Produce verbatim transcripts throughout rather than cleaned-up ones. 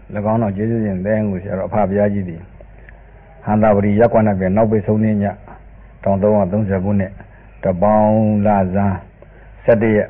၎င်းတော်ကျေးဇူးရှင်သဲငူဆရာတော်အဖဘုရားကြီးသည်ဟန္တာဝတီရက်ကွက်၌ပင်နောက်ပိတ်ဆုံးနေ့ညတောင်သုံးရာသုံးဆယ်ခုနှစ်တပေါင်းလဇန်းဆယ်တရက်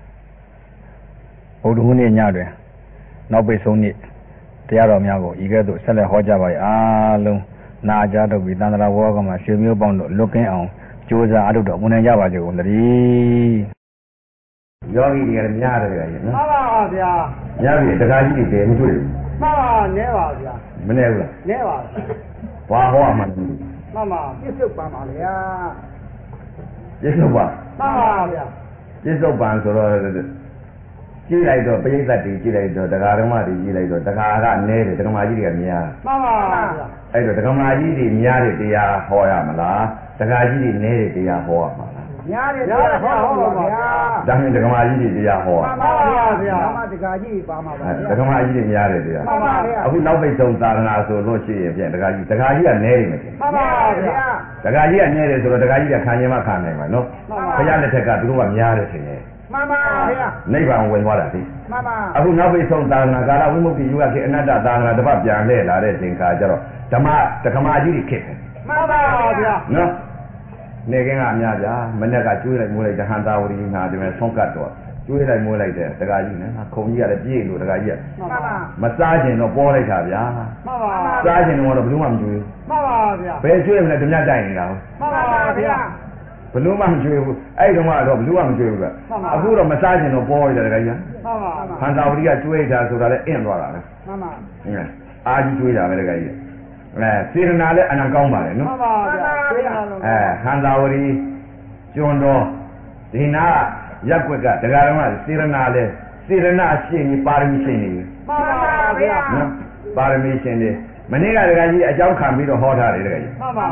ဗုဒ္ဓဟူးနေ့ညတွင်နောက်ပိတ်ဆုံးနေ့တရားတော်များကိုဤကဲ့သို့ဆက်လက်ဟောကြားပါ၏အားလုံးနာကြားတော့ပြီးတန်ត្រာဘောကမှာရွှေမျိုးပေါင်းတို့လွတ်ကင်းအောင်ကြိုးစားအထုတ်တော်မူနိုင်ကြပါစေကုန်သတည်းယောဂီတွေကများတယ်ကြာနော်မှန်ပါဗျာများပြီတခါကြီးတွေတယ်မတွေ့ဘူးမှန်ပါနဲပါဗျာမနဲဘူးလားနဲပါဘာဟောမှမသိဘူးမှန်ပါပြစ္ဆုတ်ပံပါဗျာပြစ္ဆုတ်ပံမှန်ပါဗျာပြစ္ဆုတ်ပံဆိုတော့ကြည့်လိုက်တော့ပရိသတ်တွေကြည့်လိုက်တော့တရားဓမ္မတွေကြည့်လိုက်တော့တရားကနဲတယ်ဓမ္မကြီးတွေကများမှန်ပါဗျာအဲ့တော့ဓမ္မကြီးတွေများတဲ့တရားဟောရမလားတရားကြီးတွေနဲတဲ့တရားဟောရမှာလားများတယ်တရားဟောပါဗျာဒါဖြင့်ဓမ္မကြီးတွေတရားဟောမှန်ပါဗျာဗျာဓမ္မတရားကြီးပါမှာပါဗျာဓမ္မကြီးတွေများတယ်တရားမှန်ပါဗျာအခုနောက်ပိတ်ဆုံးသာသနာဆိုလို့ရှိရင်ဖြင့်တရားကြီးတရားကြီးကနဲတယ်မသိမှန်ပါဗျာတရားကြီးကနဲတယ်ဆိုတော့တရားကြီးကခံရင်မှခံနိုင်မှာနော်ဘုရားလက်ထက်ကသူတို့ကများတယ်ထင်တယ်မှန်ပါဗျာနိဗ္ဗာန်ဝင်သွားတာသိမှန်ပါအခုနောက်ပိတ်ဆုံးသာသနာကာလဝိမု ക്തി ယုဂခေအနတ္တသာသနာတစ်ပတ်ပြန်လှည့်လာတဲ့သင်္ခါကျတော့ဓမ္မဓမ္မကြီးတွေခက်တယ်မှန်ပါဗျာနော်နေကင်းကအများဗျာမနေ့ကကျွေးလိုက်မိုးလိုက်တဟန်သာဝရီနာဒီမဲ့ဆုံးကတ်တော့ကျွေးလိုက်မိုးလိုက်တဲ့တက္ကကြီးနဲ့ခုံကြီးကလည်းပြည့်လို့တက္ကကြီးကမှန်ပါမစားခြင်းတော့ပေါ်လိုက်တာဗျာမှန်ပါစားခြင်းတော့ဘယ်သူမှမကျွေးမှန်ပါဗျာဘယ်ကျွေးမလဲဓမြတိုက်နေတာမှန်ပါဗျာဘလို့မှမကျွေးဘူးအဲ့တုန်းကတော့ဘလို့မှမကျွေးဘူးကအခုတော့မစားခြင်းတော့ပေါ်ရတယ်တက္ကကြီးကမှန်ပါဟန်သာဝရီကကျွေးတာဆိုတာလည်းအင့်သွားတာပဲမှန်ပါအာကြီးကျွေးတာပဲတက္ကကြီးအဲစေရနာလည်းအနံကောင်းပါလေနော်မှန်ပါဗျာစေရနာလုံးအဲဟန်သာဝရီကျွန်းတော်ဒီနာရက်ွက်ကတရားတော်ကစေရနာလဲစေရနာရှိရင်ပါရမီရှိနေပြီမှန်ပါဗျာနော်ပါရမီရှင်နေမနေ့ကတရားကြီးအကြောင်းခံပြီးတော့ဟောထားတယ်တရားကြီးမှန်ပါ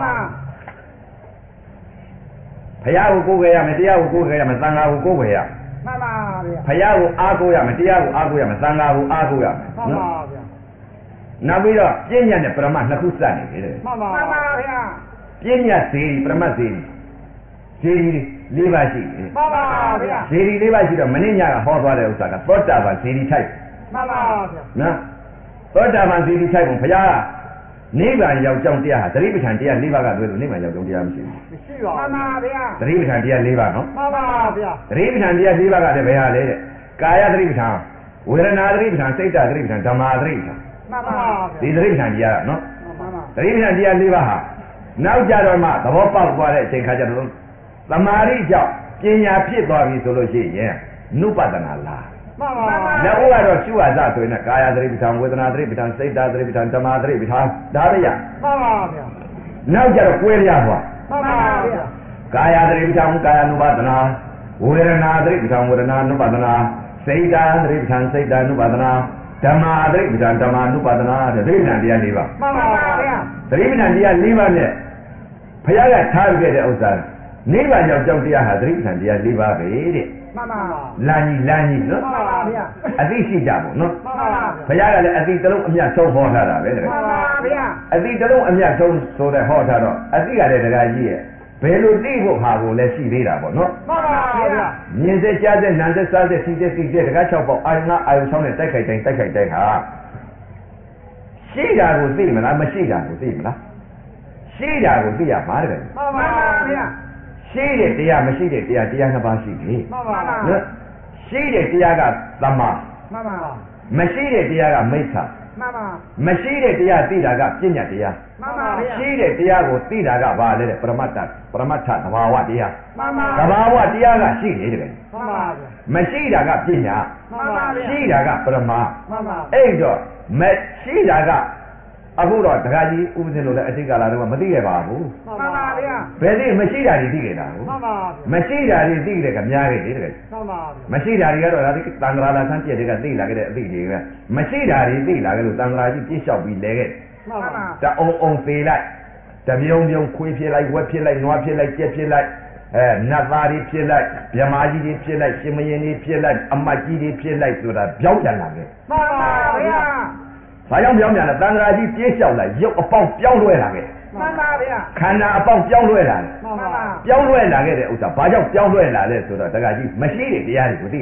ဘုရားကိုကိုးခဲ့ရမယ်တရားကိုကိုးခဲ့ရမယ်သံဃာကိုကိုးခဲ့ရမှန်ပါဗျာဘုရားကိုအားကိုးရမယ်တရားကိုအားကိုးရမယ်သံဃာကိုအားကိုးရမယ်မှန်ပါဗျာနောက်ပြီးတော့ပြဉ္ညာနဲ့ပရမတ်နှစ်ခုစနေတယ်တဲ့မှန်ပါဗျာပြဉ္ညာဇေဒီပရမတ်ဇေဒီဇေဒီလေးပါးရှိတယ်မှန်ပါဗျာဇေဒီလေးပါးရှိတော့မင်းညကဟောသွားတဲ့ဥစ္စာကသောတာပန်ဇေဒီထိုက်မှန်ပါဗျာနော်သောတာပန်ဇေဒီထိုက်ပုံဘုရားကနိဗ္ဗာန်ရောက်ကြောင်းတရားဟာသတိပဋ္ဌာန်တရား၄ပါးကတွေ့လို့နိဗ္ဗာန်ရောက်ကြောင်းတရားမရှိဘူးမရှိပါဘူးမှန်ပါဗျာသတိပဋ္ဌာန်တရား၄ပါးနော်မှန်ပါဗျာသတိပဋ္ဌာန်တရား၄ပါးကလည်းဘယ်ဟာလဲတဲ့ကာယသတိပဋ္ဌာန်ဝေဒနာသတိပဋ္ဌာန်စိတ်ဓာတ်သတိပဋ္ဌာန်ဓမ္မသတိပဋ္ဌာန်မှန်ပါဗျာဒီသတိပဋ္ဌာန်တရားကနော်မှန်ပါသတိပဋ္ဌာန်တရား၄ပါးဟာနောက်ကြတော့မှသဘောပေါက်သွားတဲ့အချိန်ခါကျတော့သမာဓိကြောင့်ပညာဖြစ်သွားပြီဆိုလို့ရှိရင်နုပဒနာလားမှန်ပါလက်ဦးကတော့ရှုဝါစဆိုရင်ကာယသတိပဋ္ဌာန်ဝေဒနာသတိပဋ္ဌာန်စိတ်ဓာတ်သတိပဋ္ဌာန်ဓမ္မသတိပဋ္ဌာန်ဒါရရမှန်ပါဗျာနောက်ကြတော့ကွဲပြားသွားမှန်ပါဗျာကာယသတိပဋ္ဌာန်ကာယ ानु ပါဒနာဝေဒနာသတိပဋ္ဌာန်ဝေဒနာ ानु ပါဒနာစိတ်ဓာတ်သတိပဋ္ဌာန်စိတ်ဓာတ် ानु ပါဒနာဓမ္မသတိပဋ္ဌာန်ဓမ္မ ानु ပါဒနာတဲ့သတိပဋ္ဌာန်တရား၄ပါးမှန်ပါဗျာသတိပဋ္ဌာန်တရား၄ပါးနဲ့ဘုရားကထားခဲ့တဲ့ဥစ္စာနိဗ္ဗာန်ရောက်ကြောင်းတရားဟာသတိပဋ္ဌာန်တရား၄ပါးပဲတဲ့မှန်ပါလမ်းကြီးလမ်းကြီးနော်မှန်ပါဗျာအသိရှိကြပေါ့နော်မှန်ပါဗျာဘုရားကလည်းအသိတလုံးအမြတ်ဆုံးဟောထားတာပဲတဲ့မှန်ပါဗျာအသိတလုံးအမြတ်ဆုံးဆိုတဲ့ဟောထားတော့အသိကလည်းတရားကြီးရဲ့ဘယ်လိုသိဖို့ဟာကိုလည်းရှိသေးတာပေါ့နော်မှန်ပါဗျာမြင်စေကြားစေနားစေစားစေသိစေသိစေတကား၆ပေါက်အာယုံကအာယုံ၆နဲ့တိုက်ခိုက်တိုင်းတိုက်ခိုက်တိုင်းဟာရှိတာကိုသိမလားမရှိတာကိုသိမလားရှိတာကိုသိရမှာတကယ်မှန်ပါဗျာရှိတဲ့တရားမရှိတဲ့တရားတရားနှစ်ပါးရှိတယ်မှန်ပါနော်ရှိတဲ့တရားကသမ္မာမှန်ပါမရှိတဲ့တရားကမိစ္ဆာမှန်ပါမရှိတဲ့တရားသိတာကပညာတရားမှန်ပါဗျာရှိတဲ့တရားကိုသိတာကဘာလဲတဲ့ပရမတ္တပရမတ္ထသဘာဝတရားမှန်ပါသဘာဝတရားကရှိတယ်တဲ့မှန်ပါဗျာမရှိတာကပညာမှန်ပါဗျာရှိတာကပရမမှန်ပါအဲ့တော့မရှိတာကအခုတော့တခါကြီးဥပဇင်းလို့လည်းအတိတ်ကာလတော့မသိခဲ့ပါဘူးမှန်ပါဗျာဘယ်သိမရှိတာတွေသိခဲ့တာကိုမှန်ပါမရှိတာတွေသိတဲ့ကများခဲ့တယ်တဲ့မှန်ပါမရှိတာတွေကတော့ဒါဒီတန်ត្រာလာဆန်းပြည့်တဲ့ကသိလာခဲ့တဲ့အသိတွေကမရှိတာတွေသိလာခဲ့လို့တန်ត្រာကြီးပြည့်လျှောက်ပြီးလဲခဲ့မှန်ပါတအုံအုံသေးလိုက်တမြုံမြုံခွေးဖြစ်လိုက်ဝက်ဖြစ်လိုက်နွားဖြစ်လိုက်ကြက်ဖြစ်လိုက်အဲနတ်သားတွေဖြစ်လိုက်မြမာကြီးတွေဖြစ်လိုက်ရှင်မရင်တွေဖြစ်လိုက်အမတ်ကြီးတွေဖြစ်လိုက်ဆိုတာပြောင်းပြန်လာခဲ့မှန်ပါဗျာဘာကြောင့်ပြောင်းပြန်လဲတန်ត្រာကြီးပြေးလျှောက်လိုက်ရုပ်အပေါက်ပြောင်းလဲလာခဲ့မှန်ပါဗျာခန္ဓာအပေါက်ပြောင်းလဲလာတယ်မှန်ပါပြောင်းလဲလာခဲ့တဲ့ဥစ္စာဘာကြောင့်ပြောင်းလဲလာလဲဆိုတော့တခါကြီးမရှိတဲ့တရားတွေကိုသိလို့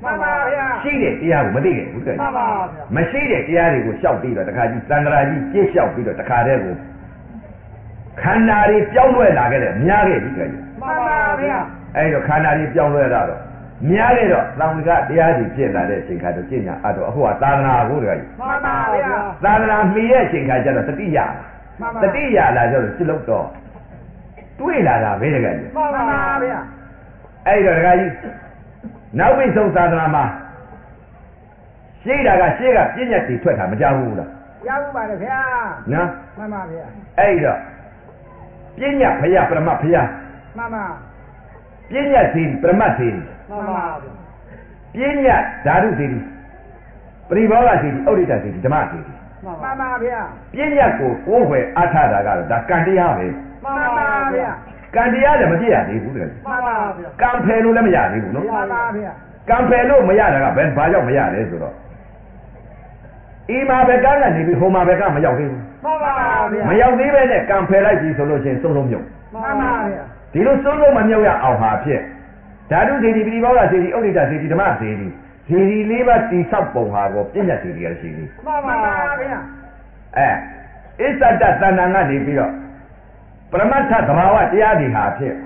မှန်ပါဗျာရှိတဲ့တရားကိုမသိခဲ့ဘူးတကယ်မှန်ပါဗျာမရှိတဲ့တရားတွေကိုရှောက်ပြီးတော့တခါကြီးသန္တရာကြီးပြည့်လျှောက်ပြီးတော့တခါတည်းကိုခန္ဓာတွေပြောင်းလဲလာခဲ့တယ်များခဲ့ပြီတကယ်မှန်ပါဗျာအဲ့တော့ခန္ဓာတွေပြောင်းလဲလာတော့များခဲ့တော့သံဃာတရားကြီးဖြစ်လာတဲ့အချိန်ခါတော့ကျင့်ညာအဲ့တော့အခုကသာသနာကိုတကယ်မှန်ပါဗျာသာသနာမှီတဲ့အချိန်ခါကျတော့တတိယတတိယလာကျတော့စိတ်လုံးတော့တွေးလာတာပဲတကယ်မှန်ပါဗျာအဲ့တော့တကယ်ကြီးနောက်ပိတ်ဆုံးသာသနာမှာရှေ့တာကရှေ့ကပြည့်ညတ်တွေထွက်တာမကြောက်ဘူးလားကြောက်ပါလေဗျာနော်မှန်ပါဗျာအဲ့တော့ပြည့်ညတ်ဖယားပရမတ်ဖယားမှန်ပါပြည့်ညတ်စီပရမတ်စီမှန်ပါဗျာပြည့်ညတ်ဓာတုစီပရိဘောဂစီဥဒိတစီဓမ္မစီမှန်ပါဗျာပြည့်ညတ်ကိုကိုယ်ွယ်အားထားတာကတော့ဒါကံတရားပဲမှန်ပါဗျာကံတရားလည်းမပြည့်ရသေးဘူးတကယ်မှန်ပါဗျာကံဖယ်လို့လည်းမရသေးဘူးနော်မှန်ပါဗျာကံဖယ်လို့မရတာကဘယ်ဘာကြောင့်မရလဲဆိုတော့ဤမှာဘက်ကကနေပြီးဟိုမှာဘက်ကမရောက်သေးဘူးမှန်ပါဗျာမရောက်သေးပဲနဲ့ကံဖယ်လိုက်ပြီဆိုလို့ချင်းစုံလုံးမြုပ်မှန်ပါဗျာဒီလိုစုံလုံးမမြုပ်ရအောင်ဟာဖြစ်ဓာတုစေတီပရိဘောဂစေတီဥဒိတစေတီဓမ္မစေတီစေတီလေးပါးတိဆောက်ပုံဟာကိုပြည့်ညတ်စေတီရရှိသေးမှန်ပါဗျာအဲအစ္ဆဒတဏ္ဍာကနေပြီးတော့ပရမတ္ထသဘာဝတရားတွေဟာဖြစ်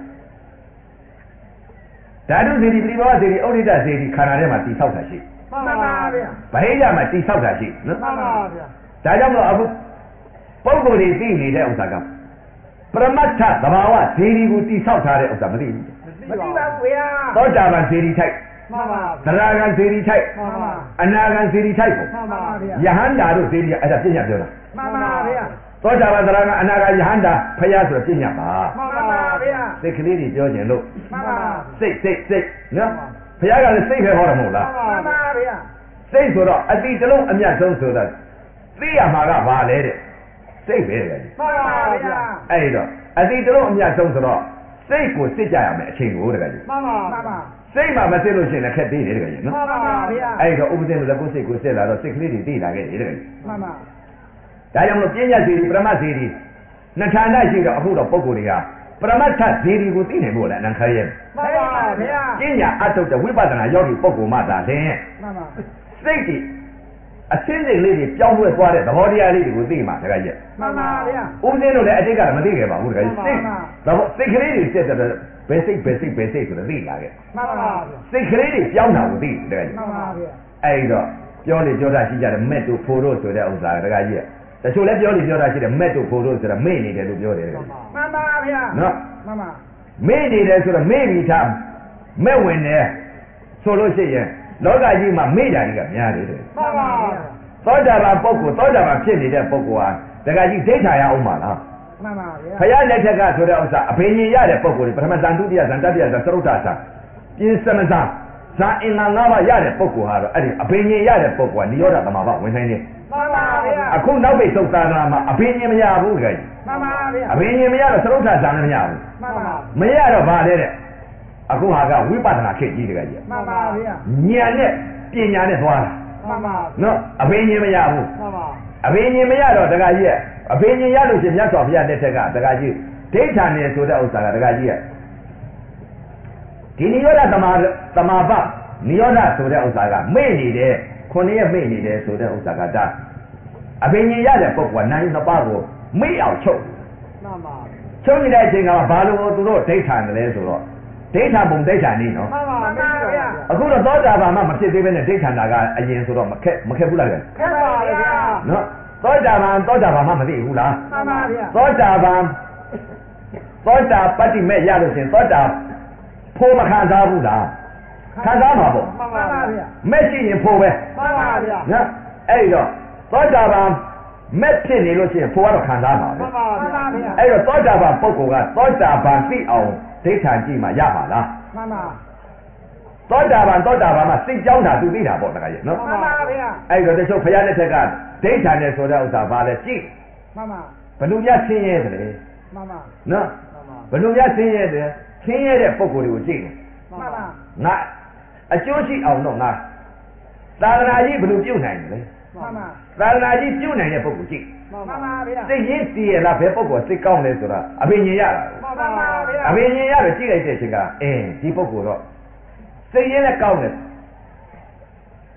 ဓာတုစေတီပရိဘောဂစေတီဥဒိတစေတီခန္ဓာထဲမှာတိဆောက်တာရှိမှန်ပါဗျာဗဟိယမှာတိဆောက်တာရှိနော်မှန်ပါဗျာဒါကြောင့်မို့အခုပုဂ္ဂိုလ်တွေသိနေတဲ့ဥစ္စာကပရမတ္ထသဘာဝစေတီကိုတိဆောက်ထားတဲ့ဥစ္စာမသိဘူးမသိပါဘူးဗျာသောတာပန်စေတီထိုက်မှန်ပါသရဂံစေတီထိုက်မှန်ပါအနာဂံစေတီထိုက်ပေါ့မှန်ပါဗျာယဟန္တာတို့စေတီအဲ့ဒါပြညာပြောတာမှန်ပါဗျာသောတာပန်သရဂံအနာဂံယဟန္တာဖယားဆိုပြညာပါမှန်ပါဗျာစိတ်ကလေးတွေပြောခြင်းလို့မှန်ပါစိတ်စိတ်စိတ်နော်ဖယားကလည်းစိတ်ပဲဟောတယ်မဟုတ်လားမှန်ပါဗျာစိတ်ဆိုတော့အတိတလုံးအမြတ်ဆုံးဆိုတာသိရမှာကဘာလဲတဲ့စိတ်ပဲတကယ်မှန်ပါဗျာအဲ့တော့အတိတလုံးအမြတ်ဆုံးဆိုတော့စိတ်ကိုစစ်ကြရမယ်အချိန်ကိုတကယ်မှန်ပါမှန်ပါစိတ်မှမစစ်လို့ရှိရင်လည်းခက်သေးတယ်တကယ်နော်မှန်ပါဗျာအဲ့တော့ဥပဒေလို့ကိုယ်စိတ်ကိုစစ်လာတော့စိတ်ကလေးတွေသိလာခဲ့တယ်တကယ်မှန်ပါဒါကြောင့်မလို့ပြညာစီပရမတ်စီဒီနှစ်ဌာနရှိတော့အခုတော့ပုံကိုယ်တွေကပရမတ်ထဇီဒီကိုသိနိုင်ဖို့လည်းအနံခရဲမှန်ပါဗျာပညာအထုတ်တဲ့ဝိပဿနာယောဂီပုဂ္ဂိုလ်မှသာလင်းမှန်ပါစိတ်တွေအစင်းစိတ်လေးတွေပြောင်းလဲသွားတဲ့သဘောတရားလေးတွေကိုသိမှတကယ်ရဲ့မှန်ပါဗျာဦးဇင်းတို့လည်းအတိတ်ကမသိခဲ့ပါဘူးတကယ်စိတ်သဘောစိတ်ကလေးတွေစစ်တဲ့ဘယ်စိတ်ဘယ်စိတ်ဘယ်စိတ်ဆိုတော့သိလာခဲ့မှန်ပါဗျာစိတ်ကလေးတွေပြောင်းတာကိုသိတယ်တကယ်မှန်ပါဗျာအဲ့တော့ပြောလေပြောတာရှိကြတယ်မက်တို့ဖိုးတို့ဆိုတဲ့ဥစ္စာတကယ်ကြီးတချို့လည်းပြောလေပြောတာရှိတယ်မက်တို့ဖိုးတို့ဆိုတာမေ့နေတယ်လို့ပြောတယ်မှန်ပါဗျာနော်မှန်ပါမေ့နေတယ်ဆိုတော့မေ့ပြီးသားမဲ့ဝင်တယ်ဆိုလို့ရှိရင်လောကကြီးမှာမေ့တာတွေကများတယ်တဲ့မှန်ပါဗျာသောတာပန်ပုဂ္ဂိုလ်သောတာပန်ဖြစ်နေတဲ့ပုဂ္ဂိုလ်ဟာတကကြီးဒိဋ္ဌာရအောင်ပါလားမှန်ပါဗျာဘုရားလက်ထက်ကဆိုတဲ့ဥစ္စာအဘိညာဉ်ရတဲ့ပုဂ္ဂိုလ်တွေပထမဇန်ဒုတိယဇန်တတိယဇန်သရုတ်တာဇန်ပြင်းစမဇန်ဇန်အင်္ဂါ၅ပါးရတဲ့ပုဂ္ဂိုလ်ဟာတော့အဲ့ဒီအဘိညာဉ်ရတဲ့ပုဂ္ဂိုလ်ကနိရောဓသမဘာဝင်နိုင်တယ်မှန်ပါဗျာအခုနောက်ပိတ်သုတ်သာနာမှာအဘိညာဉ်မရဘူးတကကြီးမှန်ပါဗျာအဘိညာဉ်မရတော့သရုတ်တာဇန်လည်းမရဘူးမှန်ပါမရတော့ဗာလဲတဲ့အခုဟာကဝိပဿနာခေတ်ကြီးတကကြီးမှန်ပါဗျာဉာဏ်နဲ့ပညာနဲ့သွားတာမှန်ပါနော်အဘိညာဉ်မရဘူးမှန်ပါအဘိညာဉ်မရတော့တကကြီးရဲ့အဘိညာဉ်ရလို့ရှိရင်မြတ်စွာဘုရားလက်ထက်ကတကကြီးဒိဋ္ဌာနယ်ဆိုတဲ့ဥစ္စာကတကကြီးရဲ့ဒီနိရောဓသမာသမာပနိရောဓဆိုတဲ့ဥစ္စာကမေ့နေတယ်ခုနှစ်ရက်မေ့နေတယ်ဆိုတဲ့ဥစ္စာကဒါအဘိညာဉ်ရတဲ့ပုဂ္ဂိုလ်ကနိုင်နှစ်ပါးကိုမေ့အောင်ချုပ်မှန်ပါချုပ်နေတဲ့အချိန်ကဘာလို့သူတို့ဒိဋ္ဌာနယ်လဲဆိုတော့ဒိဋ္ဌာပုံဒိဋ္ဌာနည်းနော်မှန်ပါဗျာအခုတော့သောတာပန်မှမဖြစ်သေးဘဲနဲ့ဒိဋ္ဌာနာကအရင်ဆိုတော့မခက်မခက်ဘူးလားခက်ပါဗျာနော်သောတာပန်သောတာပန်မှမသိဘူးလားမှန်ပါဗျာသောတာပန်သောတာပတ္တိမဲ့ရလို့ရှင်သောတာဖိုးမခံစားဘူးလားခံစားမှာပေါ့မှန်ပါဗျာမဲ့ရှိရင်ဖိုးပဲမှန်ပါဗျာနော်အဲ့တော့သောတာပန်မဲ့ဖြစ်နေလို့ရှိရင်ဖိုးကတော့ခံစားမှာပဲမှန်ပါဗျာအဲ့တော့သောတာပန်ပုဂ္ဂိုလ်ကသောတာပန်သိအောင်ဒိဋ္ဌာန်ကြည့်မှရပါလားမှန်ပါသောတာပန်သောတာပန်မှာစိတ်ကြောင်းတာသူသိတာပေါ့တခါကြီးနော်မှန်ပါဗျာအဲ့တော့တချို့ဘုရားလက်ထက်ကဒိဋ္ဌာန်နဲ့ဆိုတဲ့ဥစ္စာဘာလဲကြည့်မှန်ပါဘလူများဆင်းရဲတယ်လေမှန်ပါနော်ဘလူများဆင်းရဲတယ်ဆင်းရဲတဲ့ပုံကိုယ်တွေကိုကြည့်တယ်မှန်ပါငါအကျိုးရှိအောင်တော့ငါသာသနာကြီးဘလူပြုတ်နိုင်တယ်လေမှန်ပါသာသနာကြီးပြုတ်နိုင်တဲ့ပုံကိုကြည့်မှန်ပါဗျာစိတ်ရင်းတည်ရလားဘယ်ပုံကိုစိတ်ကောင်းလဲဆိုတာအဘိညာဉ်ရတာမှန်ပါဗျာအဘိညာဉ်ရတော့ကြည့်လိုက်တဲ့အချိန်ကအင်းဒီပုံကိုတော့စိတ်ရင်းလည်းကောင်းတယ်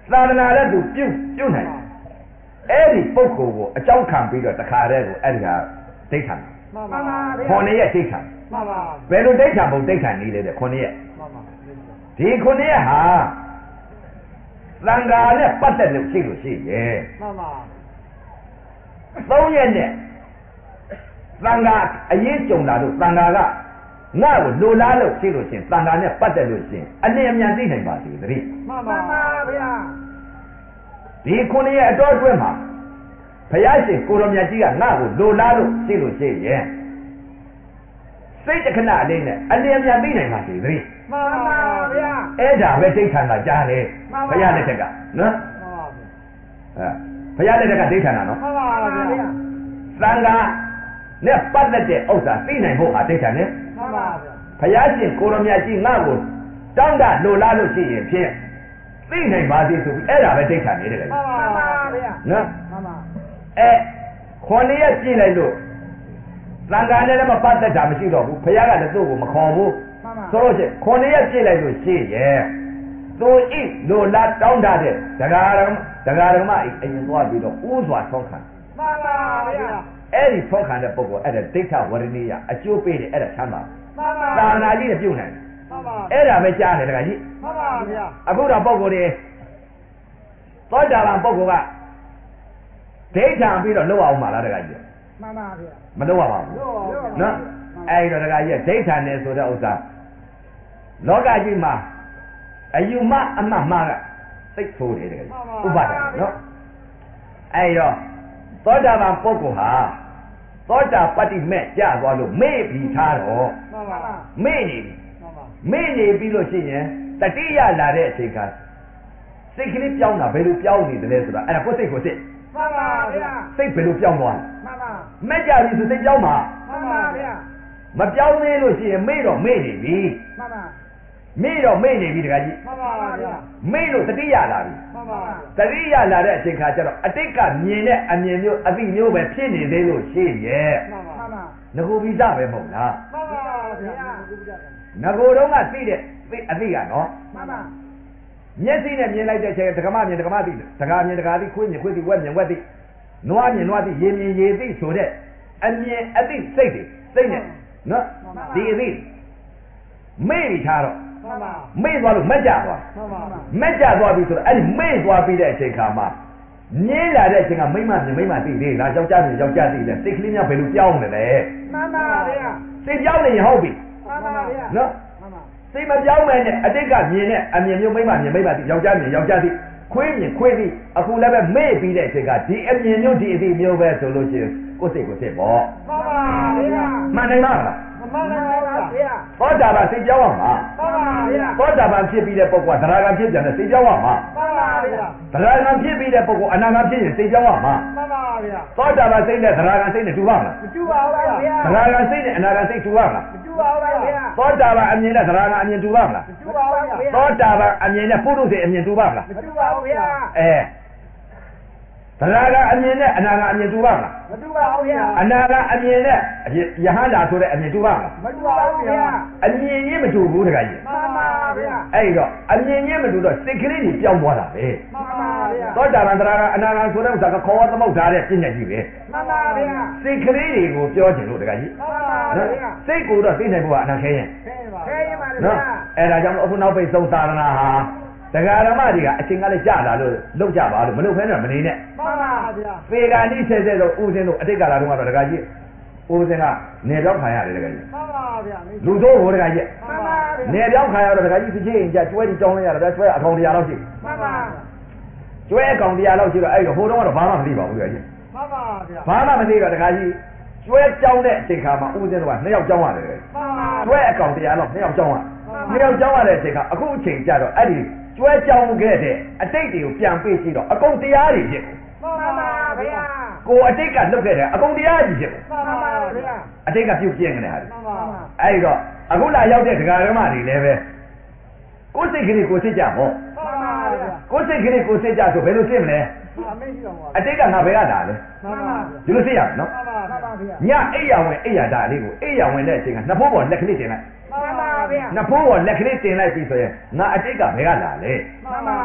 သာသနာလည်းသူပြုပြုနိုင်အဲ့ဒီပုဂ္ဂိုလ်ကိုအကြောင်းခံပြီးတော့တခါတည်းကိုအဲ့ဒီဟာဒိဋ္ဌံမှန်ပါဗျာခုနှစ်ရက်ဒိဋ္ဌံမှန်ပါဘယ်လိုဒိဋ္ဌံဘုံဒိဋ္ဌံနည်းလဲတဲ့ခုနှစ်ရက်မှန်ပါဒီခုနှစ်ရက်ဟာသံဃာနဲ့ပတ်သက်လို့ရှိလို့ရှိရဲ့မှန်ပါသုံးရက်နဲ့သံဃာအရေးကြုံလာလို့သံဃာကငါ့ကိုလိုလားလို့ရှိလို့ရှင်သံဃာနဲ့ပတ်သက်လို့ရှင်အလင်းအမြန်သိနိုင်ပါစေသတိမှန်ပါဗျာဒီခုနှစ်ရက်အတော်အတွင်းမှာဘုရားရှင်ကိုရောမြတ်ကြီးကငါ့ကိုလိုလားလို့ရှိလို့ရှိရဲ့စိတ်တခဏအလေးနဲ့အလင်းအမြန်သိနိုင်ပါစေသတိမှန်ပါဗျာအဲ့ဒါပဲဒိဋ္ဌံကကြားတယ်ဘုရားလက်ထက်ကနော်အဲဘုရားလက်ထက်ကဒိဋ္ဌံတာနော်မှန်ပါဗျာသံဃာနဲ့ပတ်သက်တဲ့ဥစ္စာသိနိုင်ဖို့ဟာဒိဋ္ဌံနဲ့မှန်ပါဗျာဘုရားရှင်ကိုရောမြတ်ကြီးငါ့ကိုတောင်းတလိုလားလို့ရှိရင်ဖြင့်သိနိုင်ပါစေဆိုပြီးအဲ့ဒါပဲဒိဋ္ဌံနေတယ်လေမှန်ပါဗျာနော်မှန်ပါအဲခွန်လေးရပြည့်လိုက်လို့သံဃာနဲ့လည်းမပတ်သက်တာမရှိတော့ဘူးဘုရားကလည်းသူ့ကိုမခေါ်ဘူးဆိုလို့ရှိရင်ခွန်လေးရပြည့်လိုက်လို့ရှိရဲ့သူဣလိုလားတောင်းတတဲ့ဒဂါရမဒဂါရမအိမ်သွားပြီးတော့ဥစွာဆုံးခံမှန်ပါဗျာအဲ့ဒီဆုံးခံတဲ့ပုဂ္ဂိုလ်အဲ့ဒါဒိဋ္ဌဝရဏိယအကျိုးပေးတယ်အဲ့ဒါချမ်းသာမှန်ပါသာသနာကြီးနဲ့ပြုတ်နိုင်မှန်ပါအဲ့ဒါပဲကြားတယ်ဒကာကြီးမှန်ပါဗျာအခုတော့ပုဂ္ဂိုလ်တွေသောတာပန်ပုဂ္ဂိုလ်ကဒိဋ္ဌံပြီးတော့လောက်အောင်ပါလားဒကာကြီးမှန်ပါဗျာမလောက်ပါဘူးနော်အဲ့တော့ဒကာကြီးဒိဋ္ဌံနဲ့ဆိုတဲ့ဥစ္စာလောကကြီးမှာအယူမအမှတ်မှားကသိဆိုးတယ်ဒကာကြီးဥပါဒံနော်အဲ့တော့သောတာပန်ပုဂ္ဂိုလ်ဟာသောတာပတ္တိမဲ့ကြသွားလို့မေ့ပြီးထားတော့မှန်ပါမေ့နေပြီမှန်ပါမေ့နေပြီးလို့ရှိရင်တတိယလာတဲ့အချိန်ကစိတ်ကလေးပြောင်းတာဘယ်လိုပြောင်းနေတယ်လဲဆိုတာအဲ့ဒါကိုယ်စိတ်ကိုစိတ်မှန်ပါဗျာစိတ်ဘယ်လိုပြောင်းသွားလဲမှန်ပါမက်ကြပြီဆိုစိတ်ပြောင်းမှာမှန်ပါဗျာမပြောင်းသေးလို့ရှိရင်မေ့တော့မေ့နေပြီမှန်ပါမေ့တော့မေ့နေပြီတခါကြီးမှန်ပါဗျာမေ့လို့တတိယလာပြီမှန်ပါတတိယလာတဲ့အချိန်ခါကျတော့အတိတ်ကမြင်တဲ့အမြင်မျိုးအသိမျိုးပဲဖြစ်နေသေးလို့ရှိရဲ့မှန်ပါမှန်ပါငကိုပိစပဲမဟုတ်လားမှန်ပါဗျာငကိုတုံးကသိတဲ့အသိကနော်မှန်ပါမျက်စိနဲ့မြင်လိုက်တဲ့အချိန်ဒကမမြင်ဒကမသိဒကာမြင်ဒကာသိခွေးမြင်ခွေးသိဝက်မြင်ဝက်သိနွားမြင်နွားသိရေမြင်ရေသိဆိုတဲ့အမြင်အသိစိတ်တွေစိတ်နဲ့နော်ဒီအသိမေ့ပြီးထားတော့မှန်ပါမေ့သွားလို့မက်ကြသွားမှန်ပါမက်ကြသွားပြီဆိုတော့အဲ့ဒီမေ့သွားပြီးတဲ့အချိန်ခါမှာမြင်လာတဲ့အချိန်ကမိမမြင်မိမသိသေးလားယောက်ျားမြင်ယောက်ျားသိတယ်စိတ်ကလေးများဘယ်လိုပြောင်းနေလဲမှန်ပါဗျာစိတ်ပြောင်းနေရင်ဟုတ်ပြီမှန်ပါဗျာနော်မှန်ပါစိတ်မပြောင်းမဲနဲ့အတိတ်ကမြင်တဲ့အမြင်မျိုးမိမမြင်မိမသိယောက်ျားမြင်ယောက်ျားသိခွေးမြင်ခွေးသိအခုလည်းပဲမေ့ပြီးတဲ့အချိန်ကဒီအမြင်မျိုးဒီအသိမျိုးပဲဆိုလို့ရှိရင်ကိုယ်စိတ်ကိုယ်စိတ်ပေါ့မှန်ပါဗျာမှန်နိုင်ပါလားမှန်ပါဗျာသောတာပန်စိတ်ပြောင်းအောင်ပါမှန်ပါဗျာသောတာပန်ဖြစ်ပြီးတဲ့ပုဂ္ဂိုလ်ကသရဂံဖြစ်ပြန်တဲ့စိတ်ပြောင်းအောင်ပါမှန်ပါဗျာသရဂံဖြစ်ပြီးတဲ့ပုဂ္ဂိုလ်အနာဂံဖြစ်ရင်စိတ်ပြောင်းအောင်ပါမှန်ပါဗျာသောတာပန်စိတ်နဲ့သရဂံစိတ်နဲ့တူပါမလားမတူပါဘူးဗျာသရဂံစိတ်နဲ့အနာဂံစိတ်တူပါမလားမတူပါဘူးဗျာသောတာပန်အမြင်နဲ့သရဂံအမြင်တူပါမလားမတူပါဘူးဗျာသောတာပန်အမြင်နဲ့ပုရုษေအမြင်တူပါမလားမတူပါဘူးဗျာအဲသရဂံအမြင်နဲ့အနာဂံအမြင်တူပါမလားမတူပါဘူးဗျာအနာဂံအမြင်နဲ့ယဟန္တာဆိုတဲ့အမြင်တူပါမလားမတူပါဘူးဗျာအမြင်ချင်းမတူဘူးတခါကြီးမှန်ပါဗျာအဲ့တော့အမြင်ချင်းမတူတော့စိတ်ကလေးကြီးပြောင်းသွားတာပဲမှန်ပါဗျာသောတာပန်သရဂံအနာဂံဆိုတဲ့ဥစ္စာကခေါ်ဝသမုတ်ထားတဲ့ပြည့်ညက်ကြီးပဲမှန်ပါဗျာစိတ်ကလေးတွေကိုပြောချင်လို့တခါကြီးမှန်ပါဗျာစိတ်ကိုတော့သိနိုင်ဖို့ကအနာခဲရင်ခဲပါခဲရင်ပါဗျာနော်အဲ့ဒါကြောင့်အခုနောက်ပိတ်ဆုံးသာသနာဟာဒကာရမတွေကအချိန်ကလေးကြာလာလို့လောက်ကြပါလို့မလုပ်ဖဲနဲ့မနေနဲ့မှန်ပါဗျာသေကဏိဆဲဆဲတော့ဦးစင်းတို့အတိတ်ကလာတော့ကတော့ဒကာကြီးဦးစင်းကနေပြောင်းခံရတယ်ဒကာကြီးမှန်ပါဗျာလူတို့ဟိုဒကာကြီးမှန်ပါဗျာနေပြောင်းခံရတော့ဒကာကြီးစစ်ချင်းကြကျွဲတီတောင်းလိုက်ရတယ်ဗျာကျွဲအကောင်တရားလောက်ရှိမှန်ပါကျွဲအကောင်တရားလောက်ရှိတော့အဲ့တော့ဟိုတော့ကတော့ဘာမှမသိပါဘူးဒကာကြီးမှန်ပါဗျာဘာမှမသိတော့ဒကာကြီးကျွဲကြောင်းတဲ့အချိန်ခါမှာဦးစင်းတို့ကနှစ်ယောက်ကြောင်းရတယ်မှန်ပါကျွဲအကောင်တရားလောက်နှစ်ယောက်ကြောင်းရနှစ်ယောက်ကြောင်းရတဲ့အချိန်ခါအခုအချိန်ကြတော့အဲ့ဒီကျွဲကြောင်ခဲ့တဲ့အတိတ်တွေကိုပြန်ပေးကြည့်တော့အကုန်တရားတွေဖြစ်မှန်ပါဗျာကိုအတိတ်ကလွတ်ခဲ့တယ်အကုန်တရားကြီးဖြစ်မှန်ပါဗျာအတိတ်ကပြုတ်ပြင်းနေတယ်ဟာမှန်ပါအဲ့တော့အခုလာရောက်တဲ့ဒကာရမတွေလည်းပဲကိုယ်စိတ်ကလေးကိုစစ်ကြပေါ့မှန်ပါဗျာကိုယ်စိတ်ကလေးကိုစစ်ကြဆိုဘယ်လိုစစ်မလဲအမေရှိတော်ပါအတိတ်ကငါဘယ်ကလာလဲမှန်ပါဒီလိုစစ်ရမယ်နော်မှန်ပါမှန်ပါဗျာညအိယာဝင်အိယာဓာလေးကိုအိယာဝင်တဲ့အချိန်ကနှစ်ဖို့ပေါ်လက်ကလေးတင်လိုက်မှန်ပါဗျာနှစ်ဖို့ပေါ်လက်ကလေးတင်လိုက်ပြီဆိုရင်ငါအတိတ်ကဘယ်ကလာလဲမှန်ပါ